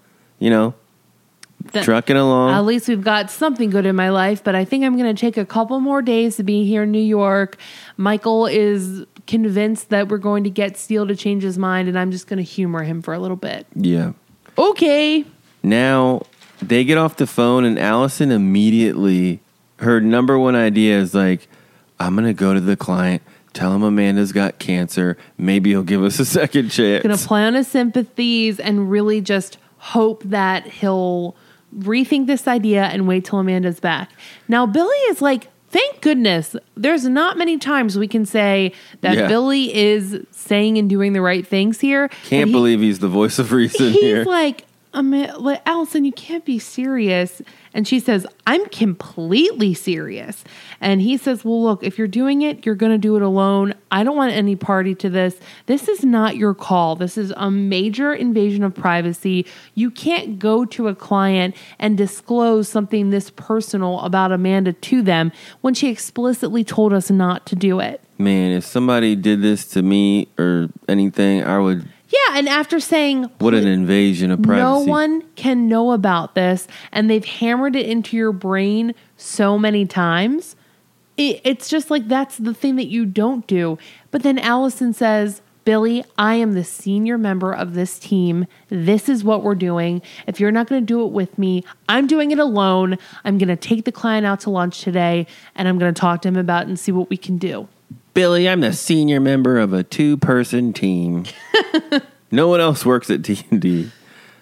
trucking along. At least we've got something good in my life, but I think I'm going to take a couple more days to be here in New York. Michael is convinced that we're going to get Steele to change his mind, and I'm just going to humor him for a little bit. Yeah. Okay. Now, they get off the phone, and Allison immediately, her number one idea is like, I'm going to go to the client, tell him Amanda's got cancer. Maybe he'll give us a second chance. Going to play on his sympathies and really just hope that he'll rethink this idea and wait till Amanda's back. Now, Billy is like, thank goodness. There's not many times we can say that Billy is saying and doing the right things here. Can't believe he's the voice of reason here. He's like, Allison, you can't be serious. And she says, I'm completely serious. And he says, well, look, if you're doing it, you're going to do it alone. I don't want any party to this. This is not your call. This is a major invasion of privacy. You can't go to a client and disclose something this personal about Amanda to them when she explicitly told us not to do it. Man, if somebody did this to me or anything, I would... Yeah, and after saying... What an invasion of privacy. No one can know about this, and they've hammered it into your brain so many times. It's just like that's the thing that you don't do. But then Allison says, Billy, I am the senior member of this team. This is what we're doing. If you're not going to do it with me, I'm doing it alone. I'm going to take the client out to lunch today, and I'm going to talk to him about it and see what we can do. Billy, I'm the senior member of a 2-person team. No one else works at D&D.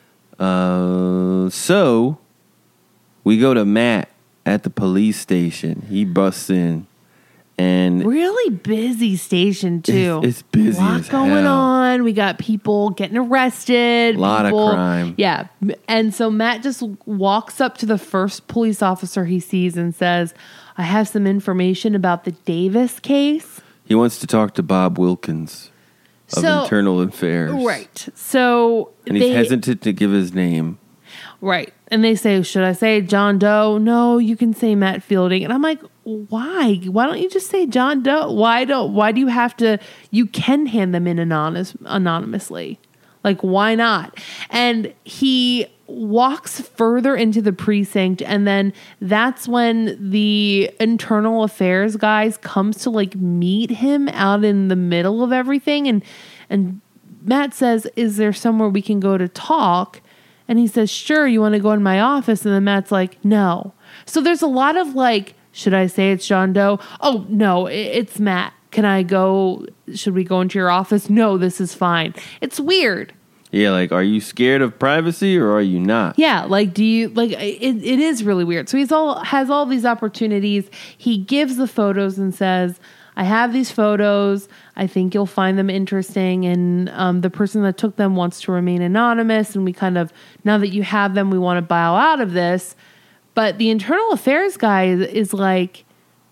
So we go to Matt at the police station. He busts in. And really busy station, too. It's busy as hell. A lot going on. We got people getting arrested. A lot of crime. Yeah. And so Matt just walks up to the first police officer he sees and says, I have some information about the Davis case. He wants to talk to Bob Wilkins of Internal Affairs. Right. So and he's hesitant to give his name. Right. And they say, should I say John Doe? No, you can say Matt Fielding. And I'm like, why? Why don't you just say John Doe? Why do you have to? You can hand them in anonymously. Like, why not? And he walks further into the precinct, and then that's when the internal affairs guys comes to like meet him out in the middle of everything. And Matt says, is there somewhere we can go to talk? And he says, sure, you want to go in my office? And then Matt's like, no. So there's a lot of like, should I say it's John Doe? Oh, no, it's Matt. Can I go? Should we go into your office? No, this is fine. It's weird. Yeah, like, are you scared of privacy or are you not? Yeah, like, do you, like, it is really weird. So has all these opportunities. He gives the photos and says, I have these photos. I think you'll find them interesting. And the person that took them wants to remain anonymous. And we kind of, now that you have them, we want to bow out of this. But the internal affairs guy is like,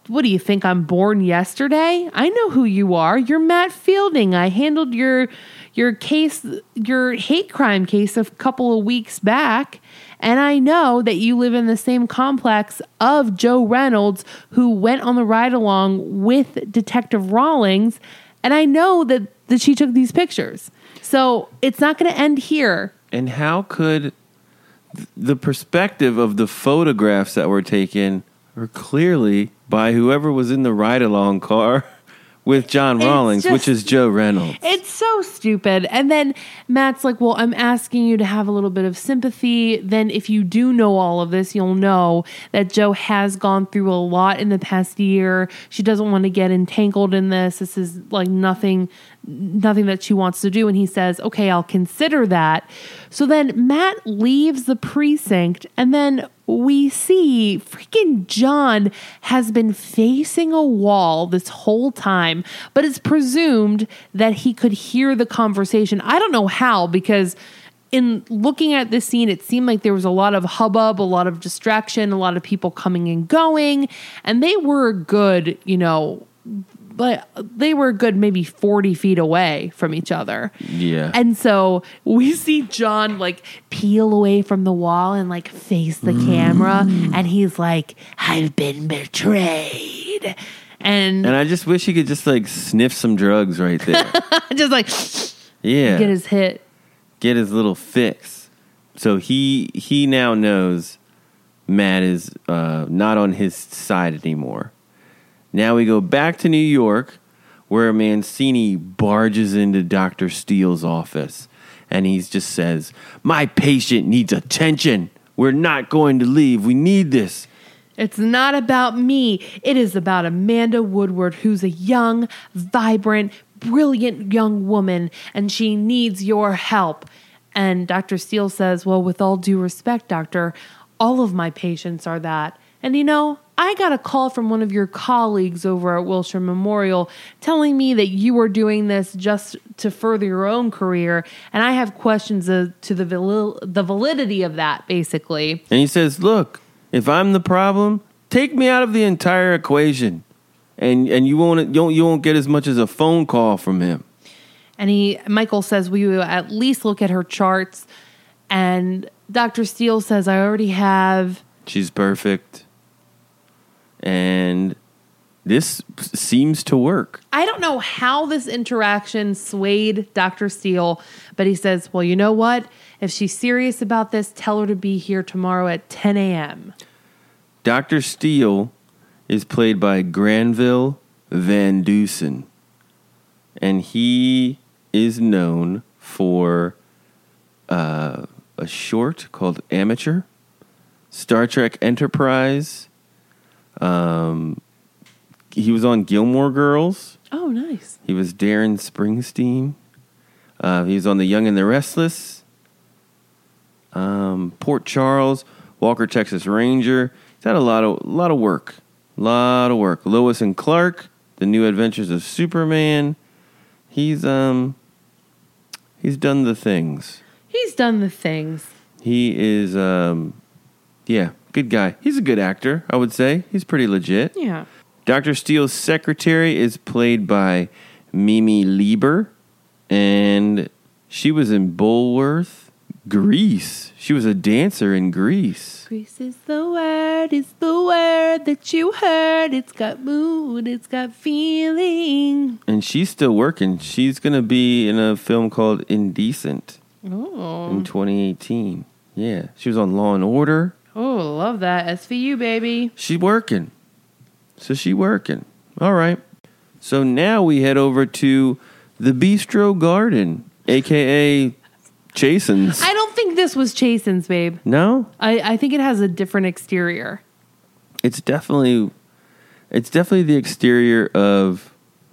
what do you think? I'm born yesterday? I know who you are. You're Matt Fielding. I handled your case, your hate crime case a couple of weeks back. And I know that you live in the same complex of Joe Reynolds, who went on the ride along with Detective Rawlings. And I know that she took these pictures. So it's not going to end here. And how could the perspective of the photographs that were taken were clearly by whoever was in the ride-along car with John Rawlings, which is Joe Reynolds. It's so stupid. And then Matt's like, well, I'm asking you to have a little bit of sympathy. Then if you do know all of this, you'll know that Joe has gone through a lot in the past year. She doesn't want to get entangled in this. This is like nothing that she wants to do. And he says, okay, I'll consider that. So then Matt leaves the precinct, and then we see freaking John has been facing a wall this whole time, but it's presumed that he could hear the conversation. I don't know how, because in looking at this scene, it seemed like there was a lot of hubbub, a lot of distraction, a lot of people coming and going, and they were good, but they were a good maybe 40 feet away from each other. Yeah. And so we see John like peel away from the wall and like face the camera. And he's like, I've been betrayed. And I just wish he could just like sniff some drugs right there. just like, yeah. Get his hit. Get his little fix. So he now knows Matt is not on his side anymore. Now we go back to New York, where Mancini barges into Dr. Steele's office, and he just says, my patient needs attention. We're not going to leave. We need this. It's not about me. It is about Amanda Woodward, who's a young, vibrant, brilliant young woman, and she needs your help. And Dr. Steele says, well, with all due respect, doctor, all of my patients are that. And I got a call from one of your colleagues over at Wilshire Memorial telling me that you were doing this just to further your own career. And I have questions to the validity of that, basically. And he says, look, if I'm the problem, take me out of the entire equation. And you won't get as much as a phone call from him. And Michael says, will you at least look at her charts? And Dr. Steele says, I already have. She's perfect. And this seems to work. I don't know how this interaction swayed Dr. Steele, but he says, well, you know what? If she's serious about this, tell her to be here tomorrow at 10 a.m. Dr. Steele is played by Granville Van Dusen. And he is known for a short called Amateur, Star Trek Enterprise. He was on Gilmore Girls. Oh, nice. He was Darren Springsteen. He was on The Young and the Restless. Port Charles, Walker, Texas Ranger. He's had a lot of work. Lois and Clark, The New Adventures of Superman. He's done the things. He is, good guy. He's a good actor, I would say. He's pretty legit. Yeah. Dr. Steele's secretary is played by Mimi Lieber, and she was in Bulworth, Grease. She was a dancer in Grease. Grease is the word that you heard. It's got mood, it's got feeling. And she's still working. She's going to be in a film called Indecent in 2018. Yeah, she was on Law and Order. Oh, love that. SVU, baby. She's working. All right. So now we head over to the Bistro Garden, a.k.a. Chasen's. I don't think this was Chasen's, babe. No? I think it has a different exterior. It's definitely the exterior of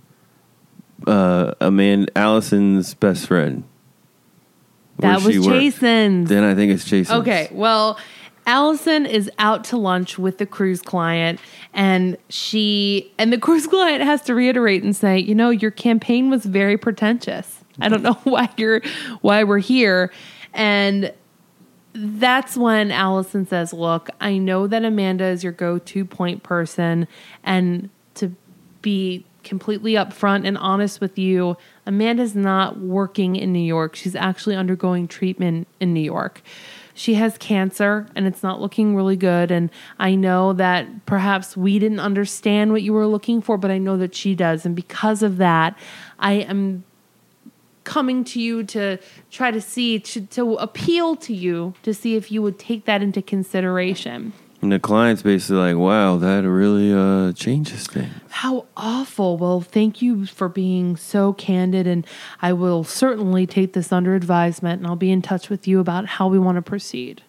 Allison's best friend. That was Chasen's. Then I think it's Chasen's. Okay, well, Allison is out to lunch with the cruise client, and the cruise client has to reiterate and say, your campaign was very pretentious. I don't know why we're here. And that's when Allison says, look, I know that Amanda is your go-to point person, and to be completely upfront and honest with you, Amanda's not working in New York. She's actually undergoing treatment in New York. She has cancer and it's not looking really good. And I know that perhaps we didn't understand what you were looking for, but I know that she does. And because of that, I am coming to you to try to see, to appeal to you to see if you would take that into consideration. And the client's basically like, wow, that really changes things. How awful. Well, thank you for being so candid, and I will certainly take this under advisement, and I'll be in touch with you about how we want to proceed.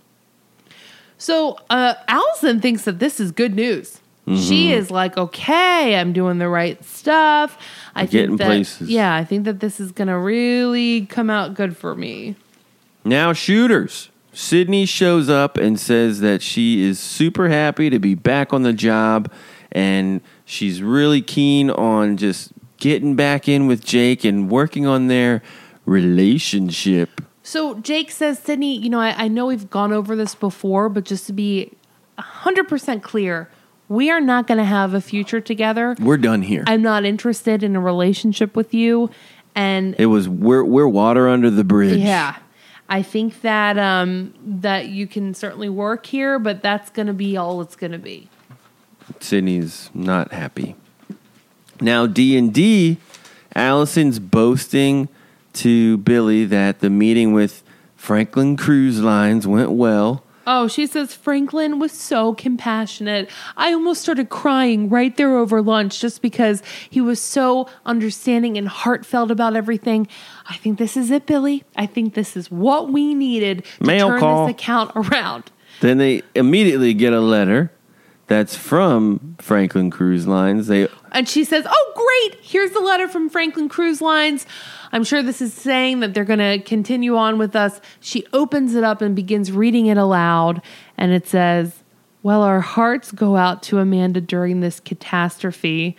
So Allison thinks that this is good news. Mm-hmm. She is like, okay, I'm doing the right stuff. I think that, places. Yeah, I think that this is going to really come out good for me. Now, shooters. Sydney shows up and says that she is super happy to be back on the job, and she's really keen on just getting back in with Jake and working on their relationship. So Jake says, Sydney, I know we've gone over this before, but just to be 100% clear, we are not going to have a future together. We're done here. I'm not interested in a relationship with you. And we're water under the bridge. Yeah. I think that that you can certainly work here, but that's going to be all it's going to be. Sydney's not happy. Now, D&D, Allison's boasting to Billy that the meeting with Franklin Cruise Lines went well. Oh, she says Franklin was so compassionate. I almost started crying right there over lunch just because he was so understanding and heartfelt about everything. I think this is it, Billy. I think this is what we needed to turn this account around. Then they immediately get a letter that's from Franklin Cruise Lines. And she says, oh, great. Here's the letter from Franklin Cruise Lines. I'm sure this is saying that they're going to continue on with us. She opens it up and begins reading it aloud. And it says, well, our hearts go out to Amanda during this catastrophic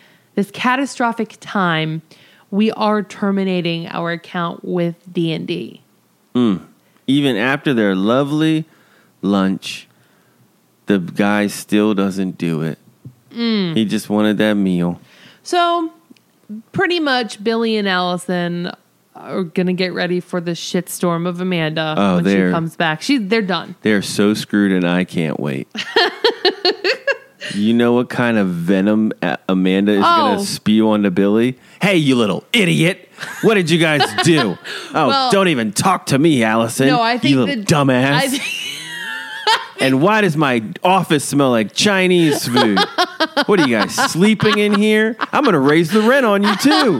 time. We are terminating our account with D&D. Even after their lovely lunch, the guy still doesn't do it. He just wanted that meal. So pretty much Billy and Allison are going to get ready for the shitstorm of Amanda when she comes back. They're done. They're so screwed, and I can't wait. You know what kind of venom Amanda is going to spew onto Billy? Hey, you little idiot. What did you guys do? Don't even talk to me, Allison. No, I think you little dumbass. And why does my office smell like Chinese food? What are you guys sleeping in here? I'm going to raise the rent on you too.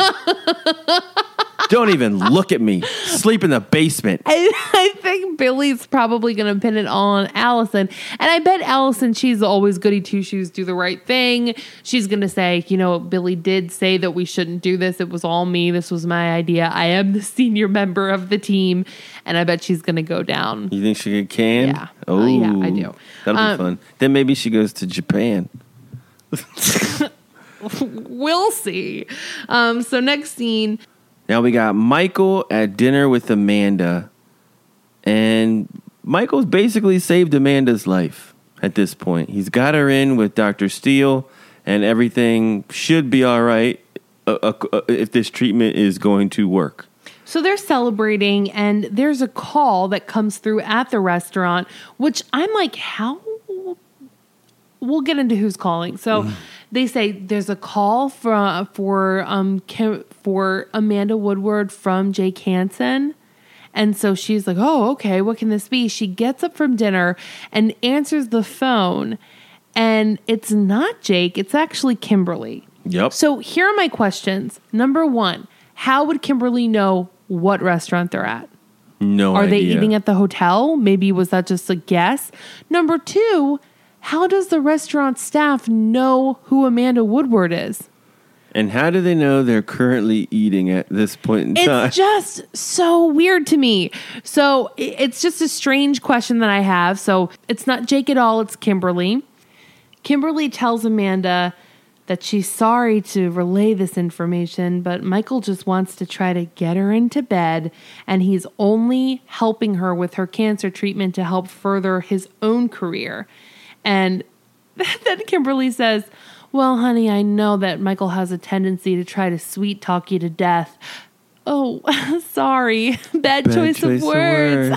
Don't even look at me. Sleep in the basement. I think Billy's probably going to pin it on Allison. And I bet Allison, she's always goody two-shoes, do the right thing. She's going to say, Billy did say that we shouldn't do this. It was all me. This was my idea. I am the senior member of the team. And I bet she's going to go down. You think she get canned? Yeah. Oh, yeah, I do. That'll be fun. Then maybe she goes to Japan. We'll see. So next scene. Now we got Michael at dinner with Amanda. And Michael's basically saved Amanda's life at this point. He's got her in with Dr. Steele, and everything should be all right if this treatment is going to work. So they're celebrating, and there's a call that comes through at the restaurant, which I'm like, how? We'll get into who's calling. So they say there's a call for Amanda Woodward from Jake Hansen. And so she's like, oh, okay, what can this be? She gets up from dinner and answers the phone, and it's not Jake. It's actually Kimberly. Yep. So here are my questions. Number one, how would Kimberly know what restaurant they're at? No idea. Are they eating at the hotel? Maybe was that just a guess? Number two, how does the restaurant staff know who Amanda Woodward is? And how do they know they're currently eating at this point in time? It's just so weird to me. So it's just a strange question that I have. So it's not Jake at all. It's Kimberly. Kimberly tells Amanda that she's sorry to relay this information, but Michael just wants to try to get her into bed, and he's only helping her with her cancer treatment to help further his own career. And then Kimberly says, well, honey, I know that Michael has a tendency to try to sweet talk you to death. Oh, sorry. Bad choice of words.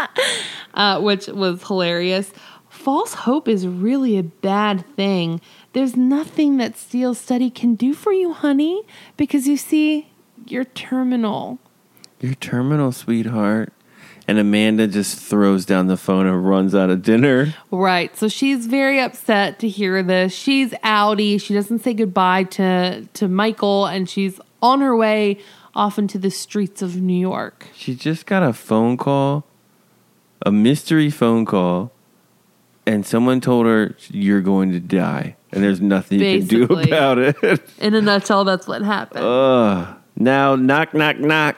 Which was hilarious. False hope is really a bad thing. There's nothing that Steel Study can do for you, honey, because you see, you're terminal. You're terminal, sweetheart. And Amanda just throws down the phone and runs out of dinner. Right. So she's very upset to hear this. She's outie. She doesn't say goodbye to Michael, and she's on her way off into the streets of New York. She just got a phone call, a mystery phone call, and someone told her, you're going to die. And there's nothing you can do about it. In a nutshell, that's what happened. Now, knock, knock, knock.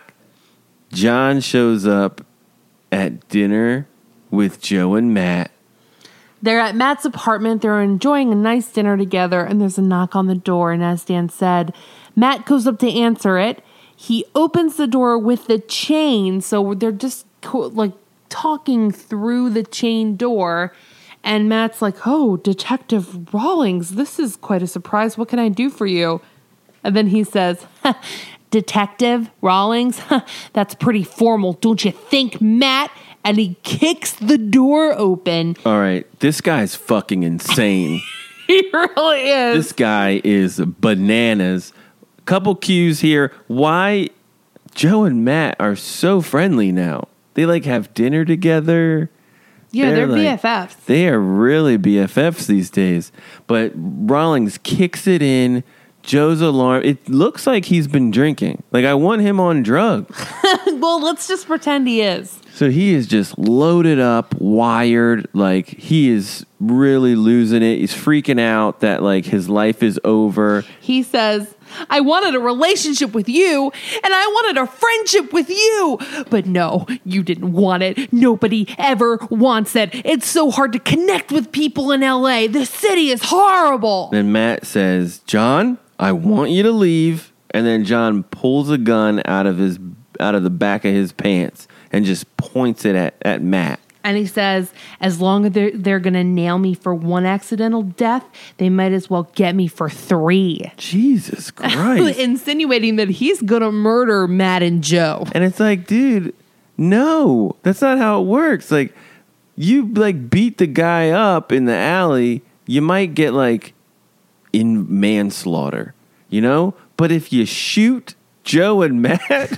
John shows up at dinner with Joe and Matt. They're at Matt's apartment. They're enjoying a nice dinner together, and there's a knock on the door. And as Dan said, Matt goes up to answer it. He opens the door with the chain, so they're just like talking through the chain door. And Matt's like, oh, Detective Rawlings, this is quite a surprise. What can I do for you? And then he says, Detective Rawlings? That's pretty formal, don't you think, Matt? And he kicks the door open. All right, this guy's fucking insane. He really is. This guy is bananas. Couple cues here. Why Joe and Matt are so friendly now. They like have dinner together. Yeah, they're like, BFFs. They are really BFFs these days. But Rawlings kicks it in. Joe's alarm. It looks like he's been drinking. Like, I want him on drugs. Well, let's just pretend he is. So he is just loaded up, wired. Like, he is really losing it. He's freaking out that, like, his life is over. He says, I wanted a relationship with you, and I wanted a friendship with you. But no, you didn't want it. Nobody ever wants it. It's so hard to connect with people in LA. The city is horrible. Then Matt says, John, I want you to leave. And then John pulls a gun out of the back of his pants and just points it at Matt. And he says, as long as they're going to nail me for one accidental death, they might as well get me for 3. Jesus Christ. Insinuating that he's going to murder Matt and Joe. And it's like, dude, no, that's not how it works. Like, you like beat the guy up in the alley, you might get like in manslaughter, you know? But if you shoot Joe and Matt...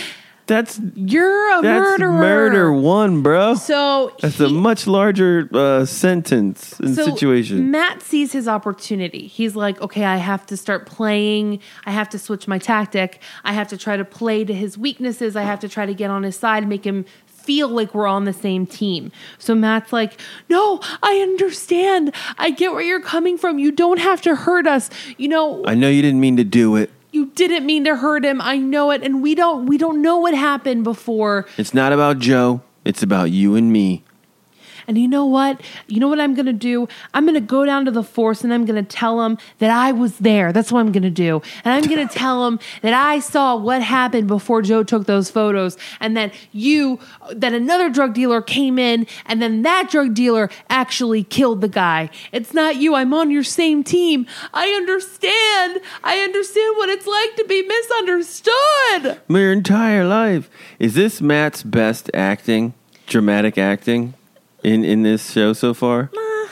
You're a murderer. Murder 1, bro. So that's a much larger sentence and situation. Matt sees his opportunity. He's like, okay, I have to start playing. I have to switch my tactic. I have to try to play to his weaknesses. I have to try to get on his side, make him feel like we're on the same team. So Matt's like, no, I understand. I get where you're coming from. You don't have to hurt us. You know, I know you didn't mean to do it. You didn't mean to hurt him. I know it. And we don't know what happened before. It's not about Joe. It's about you and me. And you know what? You know what I'm going to do? I'm going to go down to the force and I'm going to tell him that I was there. That's what I'm going to do. And I'm going to tell him that I saw what happened before Joe took those photos, and that another drug dealer came in, and then that drug dealer actually killed the guy. It's not you. I'm on your same team. I understand. I understand what it's like to be misunderstood. My entire life. Is this Matt's best acting, dramatic acting? In this show so far?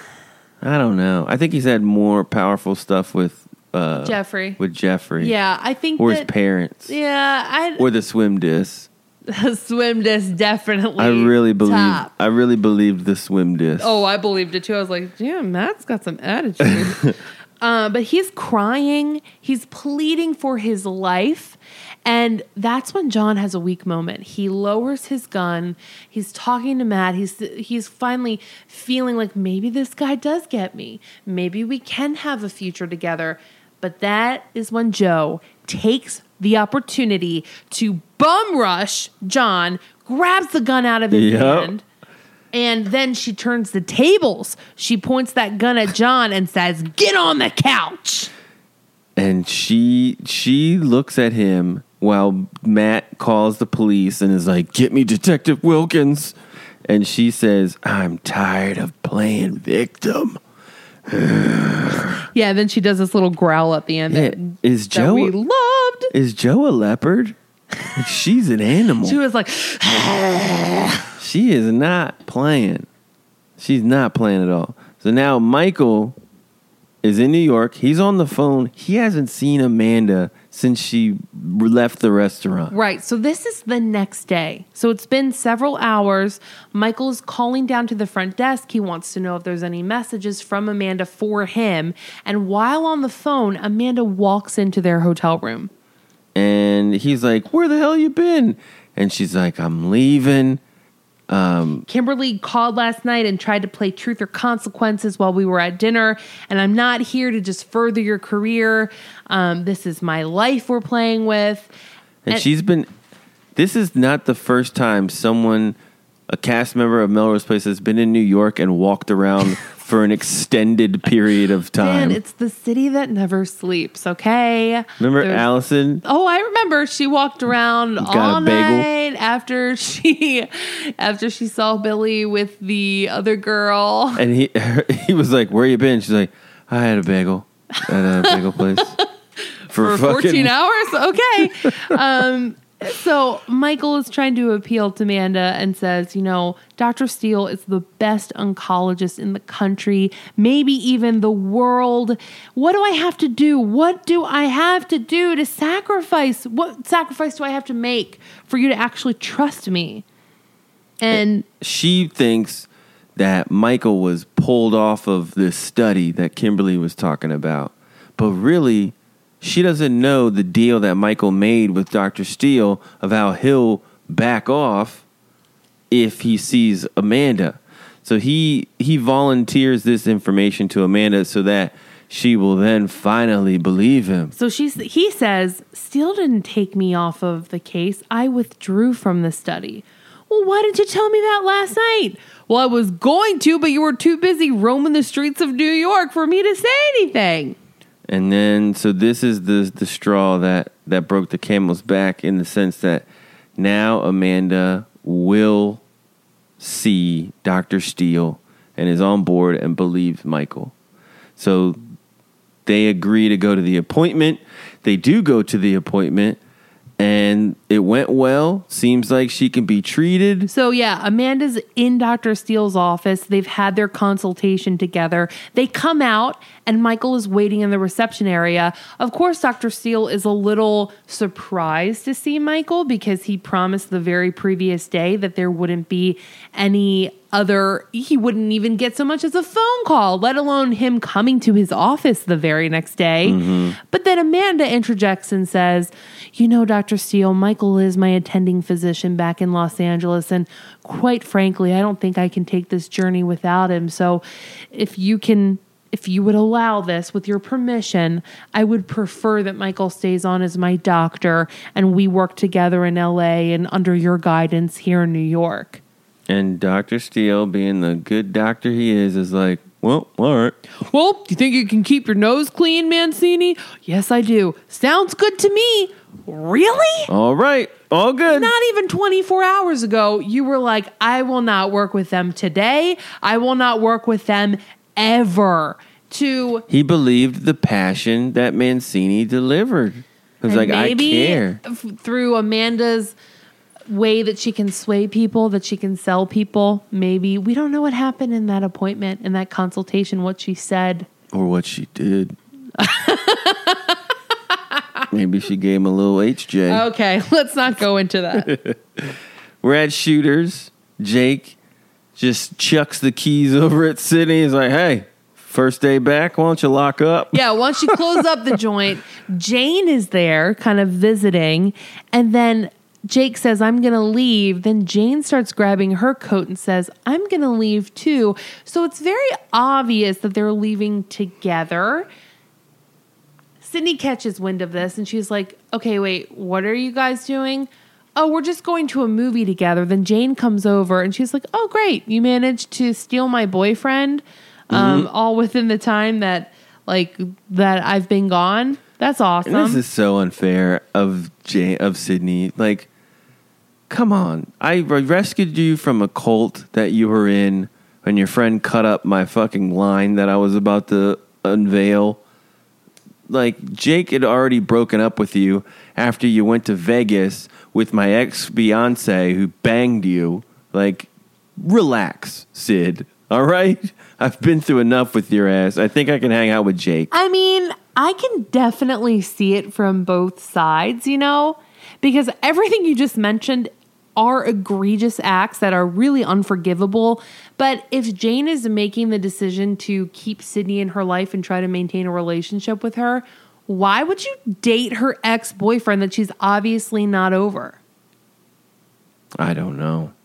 I don't know. I think he's had more powerful stuff with Jeffrey. With Jeffrey. Yeah, I think his parents. Yeah, or the swim disc. The swim disc, definitely. I really believed the swim disc. Oh, I believed it too. I was like, yeah, Matt's got some attitude. But he's crying. He's pleading for his life. And that's when John has a weak moment. He lowers his gun. He's talking to Matt. He's finally feeling like maybe this guy does get me. Maybe we can have a future together. But that is when Joe takes the opportunity to bum rush John, grabs the gun out of his hand, and then she turns the tables. She points that gun at John and says, "Get on the couch." And she looks at him while Matt calls the police and is like, "Get me Detective Wilkins." And she says, "I'm tired of playing victim." Yeah, then she does this little growl at the end that we loved. Is Joe a leopard? She's an animal. She was like, she is not playing. She's not playing at all. So now Michael is in New York. He's on the phone. He hasn't seen Amanda since she left the restaurant. Right. So this is the next day. So it's been several hours. Michael is calling down to the front desk. He wants to know if there's any messages from Amanda for him. And while on the phone, Amanda walks into their hotel room. And he's like, "Where the hell you been?" And she's like, "I'm leaving." Kimberly called last night and tried to play Truth or Consequences while we were at dinner. And I'm not here to just further your career. This is my life we're playing with. And this is not the first time a cast member of Melrose Place has been in New York and walked around for an extended period of time. Man, it's the city that never sleeps, okay? Remember Allison? Oh, I remember. She walked around all night after she saw Billy with the other girl. And he was like, "Where you been?" She's like, "I had a bagel at a bagel place." For 14 hours? Okay. So Michael is trying to appeal to Amanda and says, Dr. Steele is the best oncologist in the country, maybe even the world. What do I have to do? What do I have to do to sacrifice? What sacrifice do I have to make for you to actually trust me? And she thinks that Michael was pulled off of this study that Kimberly was talking about. But really, she doesn't know the deal that Michael made with Dr. Steele of how he'll back off if he sees Amanda. So he volunteers this information to Amanda so that she will then finally believe him. So he says, "Steele didn't take me off of the case. I withdrew from the study." "Well, why didn't you tell me that last night?" "Well, I was going to, but you were too busy roaming the streets of New York for me to say anything." And then, so this is the straw that broke the camel's back, in the sense that now Amanda will see Dr. Steele and is on board and believes Michael. So they agree to go to the appointment. They do go to the appointment, and it went well. Seems like she can be treated. So yeah, Amanda's in Dr. Steele's office. They've had their consultation together. They come out, and Michael is waiting in the reception area. Of course, Dr. Steele is a little surprised to see Michael because he promised the very previous day that there wouldn't be he wouldn't even get so much as a phone call, let alone him coming to his office the very next day. Mm-hmm. But then Amanda interjects and says, Dr. Steele, Michael is my attending physician back in Los Angeles, and quite frankly, I don't think I can take this journey without him. So if you would allow this with your permission, I would prefer that Michael stays on as my doctor and we work together in LA and under your guidance here in New York. And Dr. Steele, being the good doctor he is like, "Well, all right." "Well, do you think you can keep your nose clean, Mancini?" "Yes, I do." "Sounds good to me." "Really?" "All right. All good." Not even 24 hours ago, you were like, "I will not work with them today. I will not work with them ever." He believed the passion that Mancini delivered. He was like, "I care." Through Amanda's way that she can sway people, that she can sell people, maybe. We don't know what happened in that appointment, in that consultation, what she said. Or what she did. Maybe she gave him a little HJ. Okay, let's not go into that. We're at Shooters. Jake just chucks the keys over at Sydney. He's like, "Hey, first day back, why don't you lock up?" Yeah, once you close up the joint, Jane is there kind of visiting, and then Jake says, "I'm going to leave." Then Jane starts grabbing her coat and says, "I'm going to leave too." So it's very obvious that they're leaving together. Sydney catches wind of this and she's like, "Okay, wait, what are you guys doing?" "Oh, we're just going to a movie together." Then Jane comes over and she's like, "Oh, great. You managed to steal my boyfriend all within the time that I've been gone." That's awesome. And this is so unfair of Sydney. Like, come on. I rescued you from a cult that you were in when your friend cut up my fucking line that I was about to unveil. Like, Jake had already broken up with you after you went to Vegas with my ex-fiance who banged you. Like, relax, Sid. All right? I've been through enough with your ass. I think I can hang out with Jake. I mean, I can definitely see it from both sides, you know? Because everything you just mentioned are egregious acts that are really unforgivable. But if Jane is making the decision to keep Sydney in her life and try to maintain a relationship with her, why would you date her ex-boyfriend that she's obviously not over? I don't know.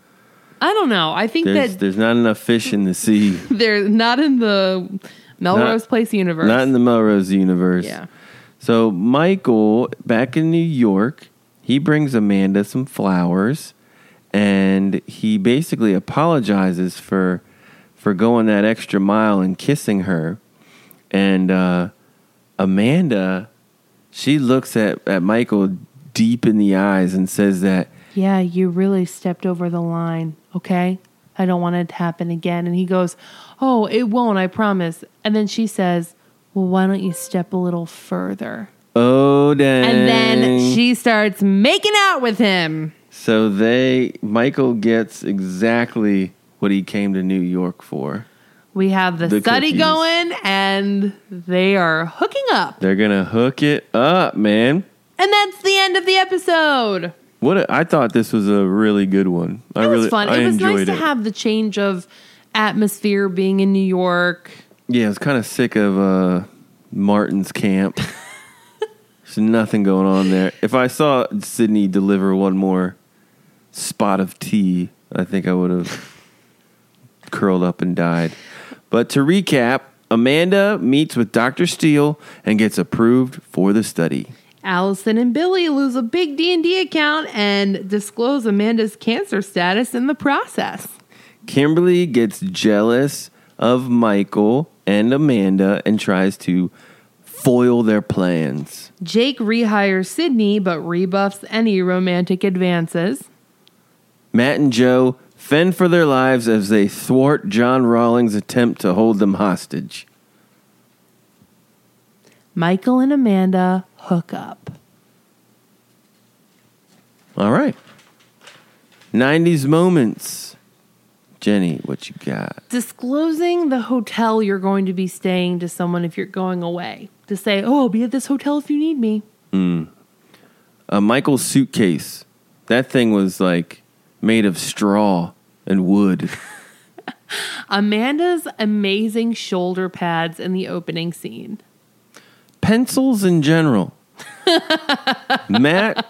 I think there's not enough fish in the sea. They're not in the Melrose Place universe. Not in the Melrose universe. Yeah. So Michael, back in New York, he brings Amanda some flowers, and he basically apologizes for going that extra mile and kissing her. And Amanda, she looks at Michael deep in the eyes and says that, yeah, you really stepped over the line, okay? I don't want it to happen again. And he goes, oh, it won't, I promise. And then she says, well, why don't you step a little further? Oh, dang. And then she starts making out with him. So Michael gets exactly what he came to New York for. We have the study cookies going, and they are hooking up. They're going to hook it up, man. And that's the end of the episode. I thought this was a really good one. It was fun. It was nice enjoyed to have the change of atmosphere being in New York. Yeah, I was kind of sick of Martin's camp. There's nothing going on there. If I saw Sydney deliver one more spot of tea, I think I would have curled up and died. But to recap, Amanda meets with Dr. Steele and gets approved for the study. Allison and Billy lose a big D&D account and disclose Amanda's cancer status in the process. Kimberly gets jealous of Michael and Amanda and tries to foil their plans. Jake rehires Sydney but rebuffs any romantic advances. Matt and Joe fend for their lives as they thwart John Rawlings' attempt to hold them hostage. Michael and Amanda hook up. All right. 90s moments. Jenny, what you got? Disclosing the hotel you're going to be staying to someone if you're going away. To say, oh, I'll be at this hotel if you need me. Michael's suitcase. That thing was like made of straw and wood. Amanda's amazing shoulder pads in the opening scene. Pencils in general. Matt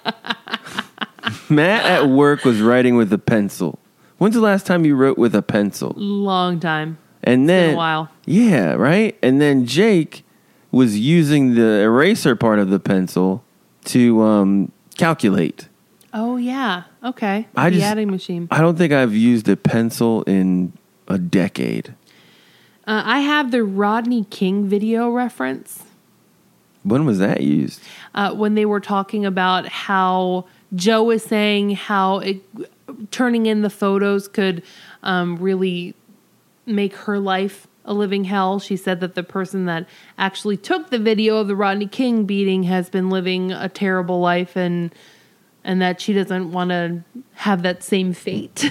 at work was writing with a pencil. When's the last time you wrote with a pencil? Long time. And then, it's been a while. Yeah, right? And then Jake was using the eraser part of the pencil to calculate. Oh, yeah. Okay. The adding machine. I don't think I've used a pencil in a decade. I have the Rodney King video reference. When was that used? When they were talking about how Joe was saying how turning in the photos could really make her life a living hell. She said that the person that actually took the video of the Rodney King beating has been living a terrible life and that she doesn't want to have that same fate.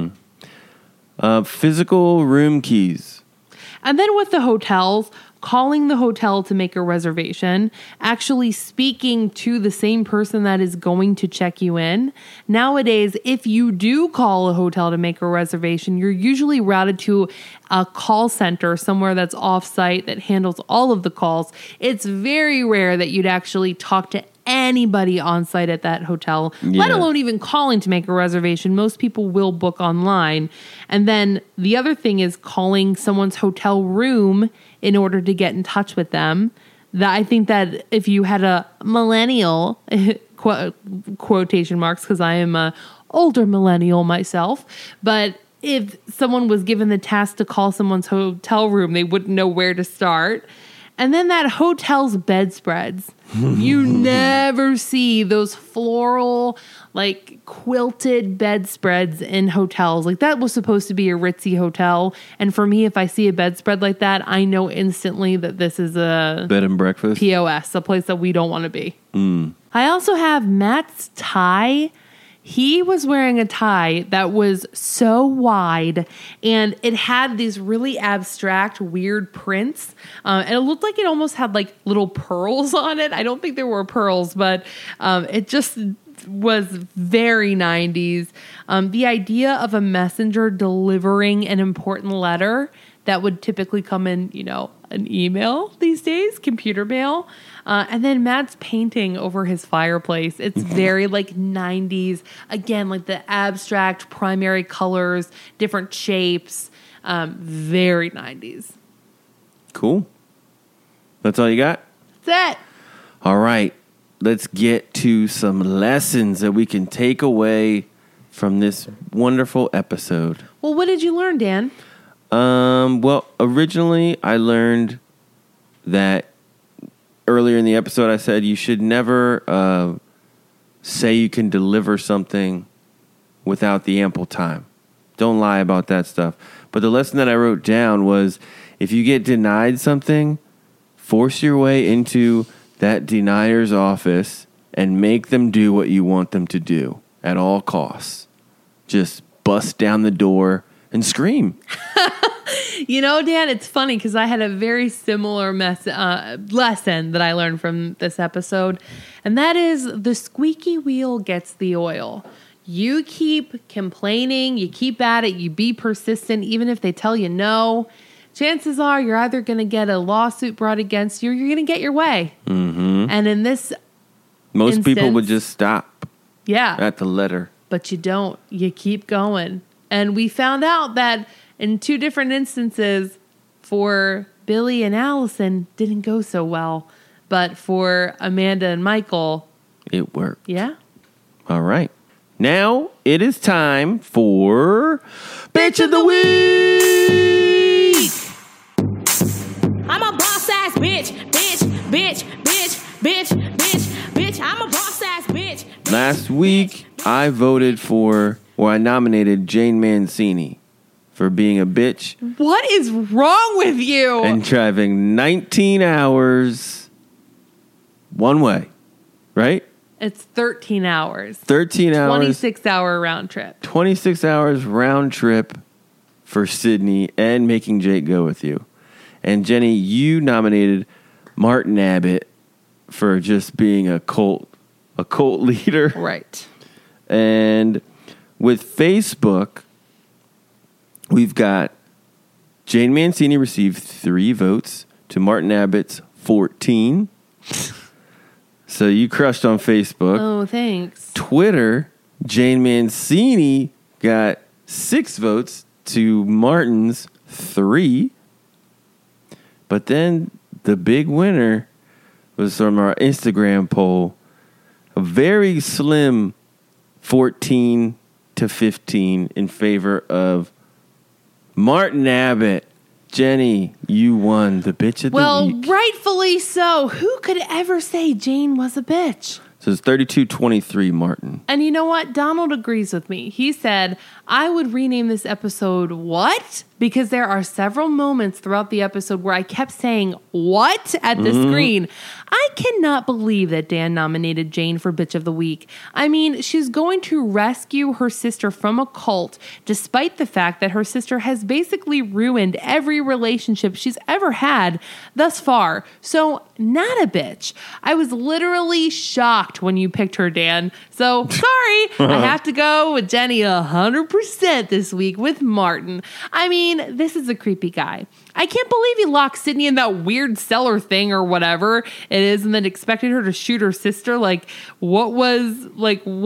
Physical room keys. And then with the hotels, calling the hotel to make a reservation, actually speaking to the same person that is going to check you in. Nowadays, if you do call a hotel to make a reservation, you're usually routed to a call center somewhere that's off-site that handles all of the calls. It's very rare that you'd actually talk to anybody on site at that hotel, let alone even calling to make a reservation. Most people will book online. And then the other thing is calling someone's hotel room in order to get in touch with them. That I think that if you had a millennial, quotation marks, because I am a older millennial myself, but if someone was given the task to call someone's hotel room, they wouldn't know where to start. And then that hotel's bedspreads. You never see those floral, like quilted bedspreads in hotels. Like that was supposed to be a ritzy hotel. And for me, if I see a bedspread like that, I know instantly that this is a bed and breakfast. POS, a place that we don't want to be. I also have Matt's tie. He was wearing a tie that was so wide and it had these really abstract, weird prints. And it looked like it almost had like little pearls on it. I don't think there were pearls, but it just was very 90s. The idea of a messenger delivering an important letter that would typically come in, an email these days, computer mail. And then Matt's painting over his fireplace. It's very like 90s. Again, like the abstract primary colors, different shapes. Very 90s. Cool. That's all you got? That's it. All right. Let's get to some lessons that we can take away from this wonderful episode. Well, what did you learn, Dan? Well, originally I learned that earlier in the episode I said you should never say you can deliver something without the ample time. Don't lie about that stuff. But the lesson that I wrote down was if you get denied something, force your way into that denier's office and make them do what you want them to do at all costs. Just bust down the door and scream. Dan, it's funny because I had a very similar lesson that I learned from this episode, and that is the squeaky wheel gets the oil. You keep complaining, you keep at it, you be persistent, even if they tell you no. Chances are you're either going to get a lawsuit brought against you or you're going to get your way. Mm-hmm. And in this most people would just stop at the letter. But you don't. You keep going. And we found out that in 2 different instances for Billy and Allison didn't go so well. But for Amanda and Michael, it worked. Yeah. All right. Now it is time for Bitch of the Week. I'm a boss ass bitch. I'm a boss ass bitch. Last week I voted for, or I nominated Jane Mancini for being a bitch. What is wrong with you? And driving 19 hours one way, right? It's 13 hours. 13 hours. 26-hour round trip. 26 hours round trip for Sydney and making Jake go with you. And Jenny, you nominated Martin Abbott for just being a cult leader. Right. And with Facebook, we've got Jane Mancini received 3 votes to Martin Abbott's 14. So you crushed on Facebook. Oh, thanks. Twitter, Jane Mancini got 6 votes to Martin's 3. But then the big winner was from our Instagram poll. A very slim 14 to 15 in favor of Martin Abbott. Jenny, you won the bitch of the week. Well, rightfully so. Who could ever say Jane was a bitch? So it's 32-23, Martin. And you know what? Donald agrees with me. He said, I would rename this episode What? Because there are several moments throughout the episode where I kept saying what at the screen. I cannot believe that Dan nominated Jane for Bitch of the Week. I mean, she's going to rescue her sister from a cult, despite the fact that her sister has basically ruined every relationship she's ever had thus far. So, not a bitch. I was literally shocked when you picked her, Dan. So, sorry. I have to go with Jenny 100% this week with Martin. I mean, this is a creepy guy. I can't believe he locked Sydney in that weird cellar thing or whatever it is and then expected her to shoot her sister. Like, what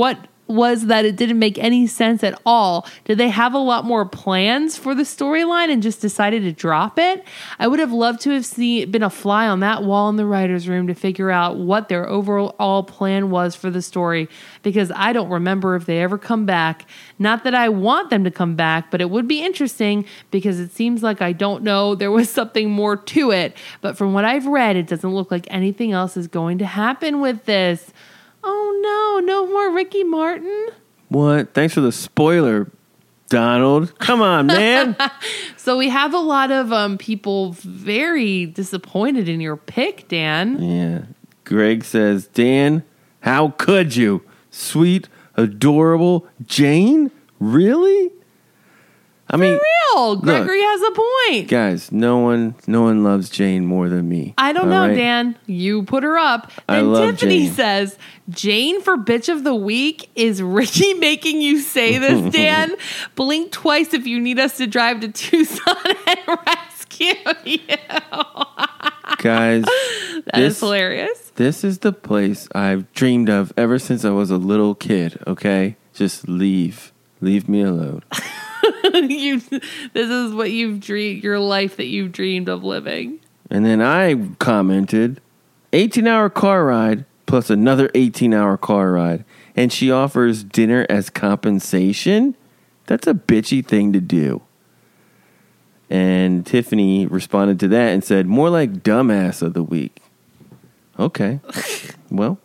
was that it didn't make any sense at all. Did they have a lot more plans for the storyline and just decided to drop it? I would have loved to have been a fly on that wall in the writer's room to figure out what their overall plan was for the story, because I don't remember if they ever come back. Not that I want them to come back, but it would be interesting because it seems like I don't know. There was something more to it, but from what I've read, it doesn't look like anything else is going to happen with this. Oh no more Ricky Martin. What? Thanks for the spoiler, Donald. Come on, man. So we have a lot of people very disappointed in your pick, Dan. Yeah. Greg says, Dan, how could you? Sweet, adorable Jane? Really? I mean, For real, Gregory has a point. Guys, no one loves Jane more than me. I don't know, right? Dan. You put her up. I Then love Tiffany Jane. says, Jane for bitch of the week. Is Ricky making you say this, Dan? Blink twice if you need us to drive to Tucson and rescue you. Guys, That is hilarious. This is the place I've dreamed of ever since I was a little kid, okay? Just leave. Leave me alone. This is what you've dreamed, your life that you've dreamed of living. And then I commented, 18-hour car ride plus another 18-hour car ride. And she offers dinner as compensation? That's a bitchy thing to do. And Tiffany responded to that and said, more like dumbass of the week. Okay. Well.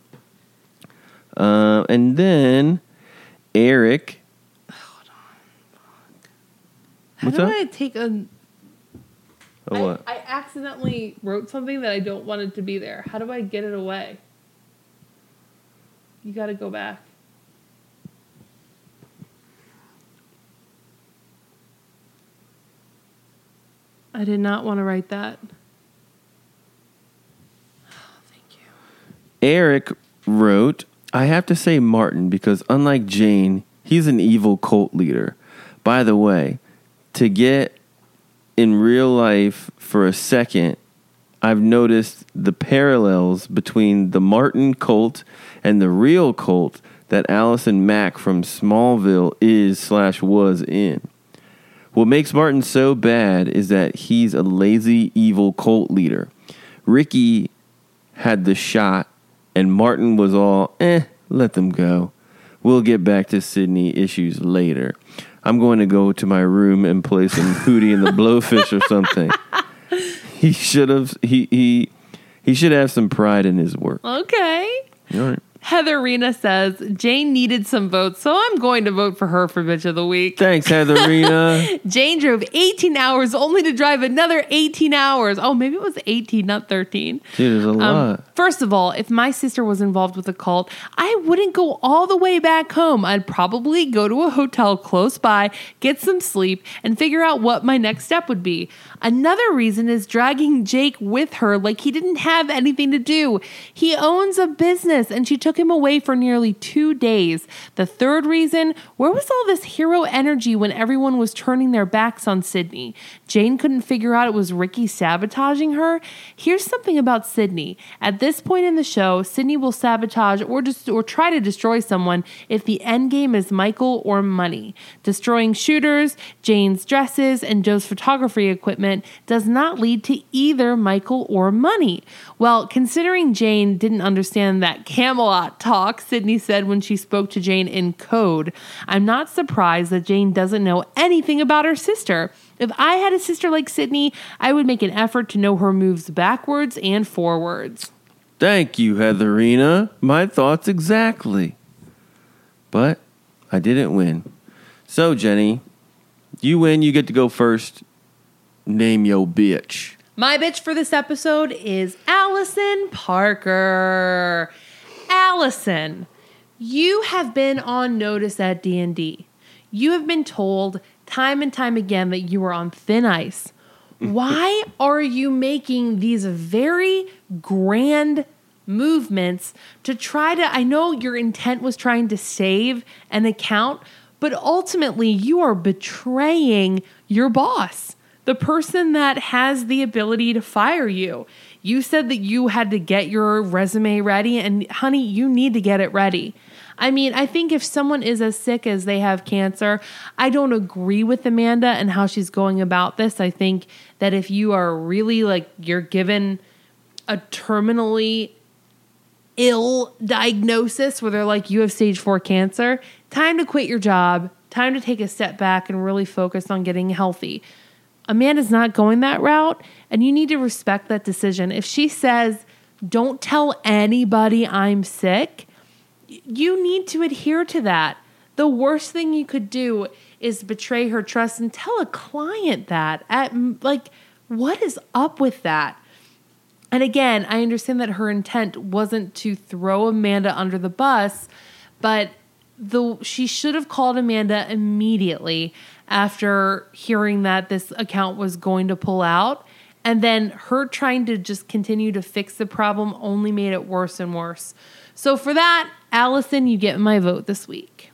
And then Eric. What's How up? do I take a... What? I accidentally wrote something that I don't want it to be there. How do I get it away? You got to go back. I did not want to write that. Thank you. Eric wrote, I have to say Martin because unlike Jane, he's an evil cult leader. By the way, to get in real life for a second, I've noticed the parallels between the Martin cult and the real cult that Allison Mack from Smallville is/was in. What makes Martin so bad is that he's a lazy, evil cult leader. Ricky had the shot, and Martin was all, let them go. We'll get back to Sydney issues later. I'm going to go to my room and play some Hootie and the Blowfish or something. He should have. He should have some pride in his work. Okay. All right. Heather Rena says, Jane needed some votes, so I'm going to vote for her for Bitch of the Week. Thanks, Heatherina. Jane drove 18 hours only to drive another 18 hours. Oh, maybe it was 18, not 13. Dude, there's a lot. First of all, if my sister was involved with a cult, I wouldn't go all the way back home. I'd probably go to a hotel close by, get some sleep, and figure out what my next step would be. Another reason is dragging Jake with her like he didn't have anything to do. He owns a business, and she took him away for nearly 2 days. The third reason, where was all this hero energy when everyone was turning their backs on Sydney? Jane couldn't figure out it was Ricky sabotaging her. Here's something about Sydney. At this point in the show, Sydney will sabotage or try to destroy someone if the end game is Michael or money. Destroying shooters, Jane's dresses, and Joe's photography equipment does not lead to either Michael or money. Well, considering Jane didn't understand that Camelot talk, Sydney said when she spoke to Jane in code, I'm not surprised that Jane doesn't know anything about her sister. If I had a sister like Sydney, I would make an effort to know her moves backwards and forwards. Thank you, Heatherina. My thoughts exactly. But I didn't win. So, Jenny, you win. You get to go first. Name yo bitch. My bitch for this episode is Allison Parker. Allison, you have been on notice at D&D. You have been told time and time again that you are on thin ice. Why are you making these very grand movements to try to, I know your intent was trying to save an account, but ultimately you are betraying your boss, the person that has the ability to fire you. You said that you had to get your resume ready, and honey, you need to get it ready. I mean, I think if someone is as sick as they have cancer, I don't agree with Amanda and how she's going about this. I think that if you are really like, you're given a terminally ill diagnosis where they're like, you have stage 4 cancer, time to quit your job, time to take a step back and really focus on getting healthy. Amanda's not going that route, and you need to respect that decision. If she says, don't tell anybody I'm sick, you need to adhere to that. The worst thing you could do is betray her trust and tell a client that. What is up with that? And again, I understand that her intent wasn't to throw Amanda under the bus, but she should have called Amanda immediately after hearing that this account was going to pull out. And then her trying to just continue to fix the problem only made it worse and worse. So for that, Allison, you get my vote this week.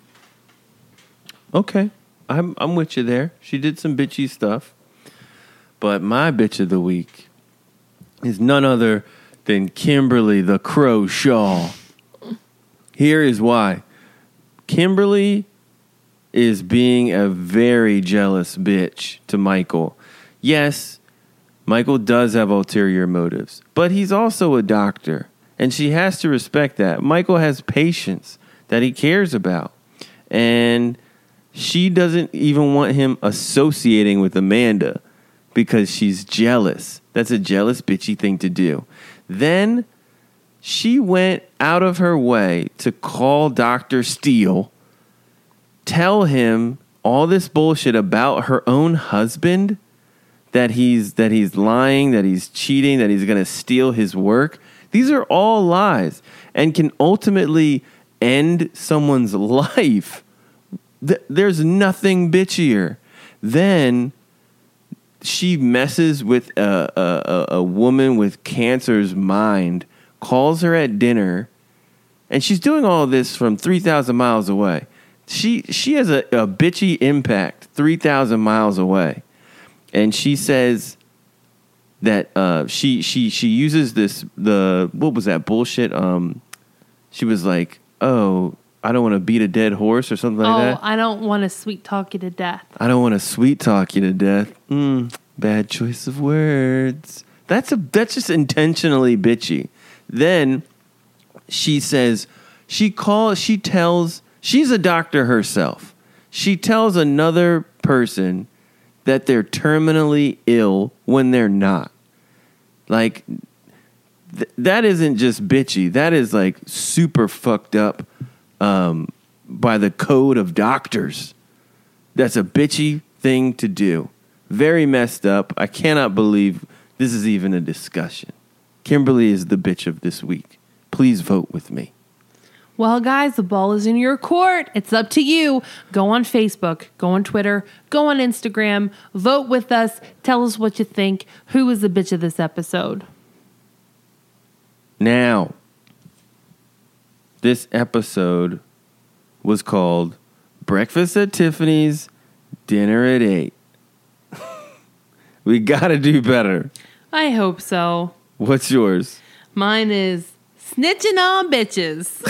Okay. I'm with you there. She did some bitchy stuff. But my bitch of the week is none other than Kimberly the Crow Shaw. Here is why. Kimberly is being a very jealous bitch to Michael. Yes, Michael does have ulterior motives, but he's also a doctor, and she has to respect that. Michael has patients that he cares about, and she doesn't even want him associating with Amanda because she's jealous. That's a jealous, bitchy thing to do. Then she went out of her way to call Dr. Steele, tell him all this bullshit about her own husband, that he's lying, that he's cheating, that he's going to steal his work. These are all lies and can ultimately end someone's life. There's nothing bitchier. Then she messes with a woman with cancer's mind, calls her at dinner, and she's doing all of this from 3,000 miles away. She has a bitchy impact 3,000 miles away. And she says that she uses what was that bullshit? She was like, oh, I don't want to beat a dead horse or something like that. Oh, I don't want to sweet talk you to death. I don't want to sweet talk you to death. Bad choice of words. That's just intentionally bitchy. Then she says, she's a doctor herself. She tells another person that they're terminally ill when they're not. Like, that isn't just bitchy. That is like super fucked up by the code of doctors. That's a bitchy thing to do. Very messed up. I cannot believe this is even a discussion. Kimberly is the bitch of this week. Please vote with me. Well, guys, the ball is in your court. It's up to you. Go on Facebook, go on Twitter, go on Instagram, vote with us. Tell us what you think. Who is the bitch of this episode? Now, this episode was called Breakfast at Tiffany's, Dinner at 8. We got to do better. I hope so. What's yours? Mine is snitching on bitches.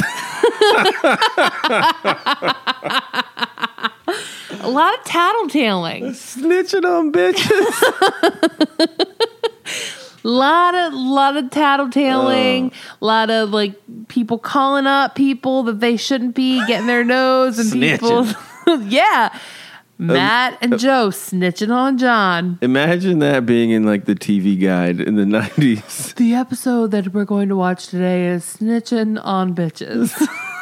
A lot of tattletaling. Snitching on bitches. lot of tattletaling. A lot of like people calling up people that they shouldn't be, getting their nose, and snitching. people. Yeah. Matt and Joe snitching on John. Imagine that being in like the TV guide in the 90s. The episode that we're going to watch today is snitching on bitches.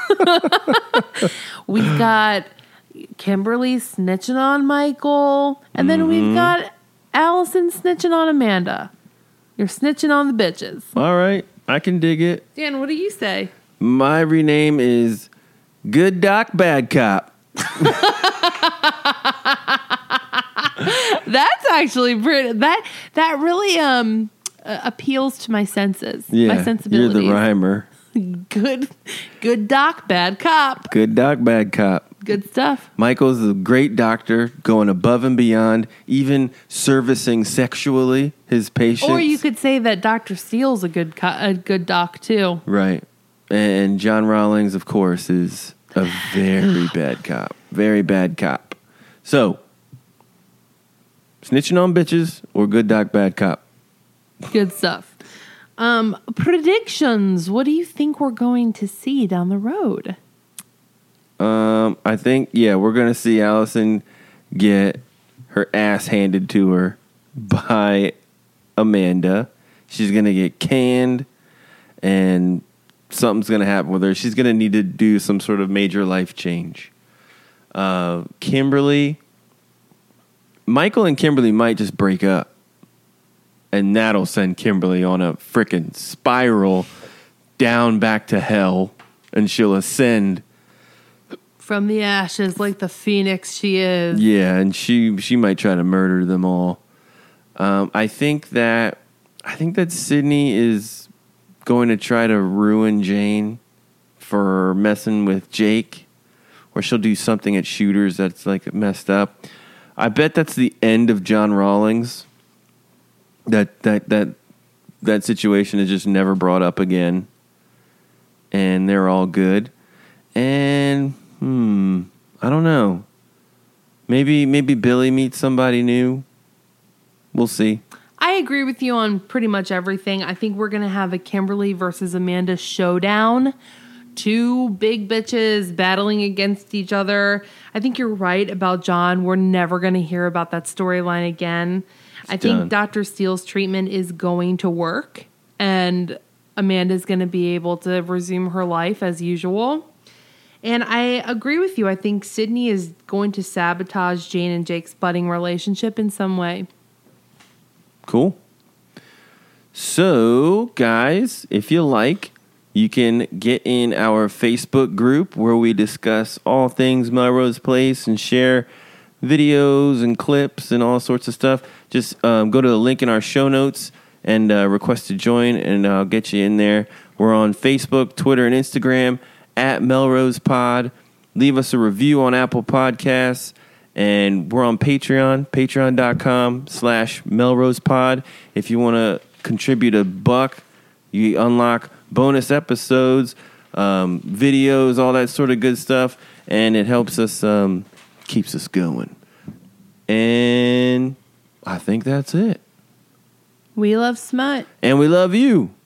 We've got Kimberly snitching on Michael. And then we've got Allison snitching on Amanda. You're snitching on the bitches. All right. I can dig it. Dan, what do you say? My rename is Good Doc, Bad Cop. That's actually pretty. That really appeals to my senses. Yeah, my sensibilities. You're the rhymer. Good doc, bad cop. Good doc, bad cop. Good stuff. Michael's a great doctor, going above and beyond, even servicing sexually his patients. Or you could say that Dr. Steele's a good doc too. Right. And John Rawlings, of course, is A very bad cop. Very bad cop. So, snitching on bitches or good doc, bad cop? Good stuff. Predictions. What do you think we're going to see down the road? I think, we're going to see Allison get her ass handed to her by Amanda. She's going to get canned, and something's going to happen with her. She's going to need to do some sort of major life change. Kimberly, Michael and Kimberly might just break up, and that'll send Kimberly on a frickin' spiral down back to hell, and she'll ascend from the ashes like the phoenix she is. Yeah, and she might try to murder them all. I think that Sydney is going to try to ruin Jane for messing with Jake, or she'll do something at Shooters that's like messed up. I bet that's the end of John Rawlings. That situation is just never brought up again, and they're all good. And I don't know. Maybe Billy meets somebody new. We'll see. I agree with you on pretty much everything. I think we're going to have a Kimberly versus Amanda showdown. Two big bitches battling against each other. I think you're right about John. We're never going to hear about that storyline again. I think Dr. Steele's treatment is going to work, and Amanda's going to be able to resume her life as usual. And I agree with you. I think Sydney is going to sabotage Jane and Jake's budding relationship in some way. Cool. So, guys, if you like, you can get in our Facebook group where we discuss all things Melrose Place and share videos and clips and all sorts of stuff. Just go to the link in our show notes and request to join, and I'll get you in there. We're on Facebook, Twitter, and Instagram at Melrose Pod. Leave us a review on Apple Podcasts. And we're on Patreon, patreon.com/Melrose Pod. If you want to contribute $1, you unlock bonus episodes, videos, all that sort of good stuff. And it helps us, keeps us going. And I think that's it. We love smut. And we love you.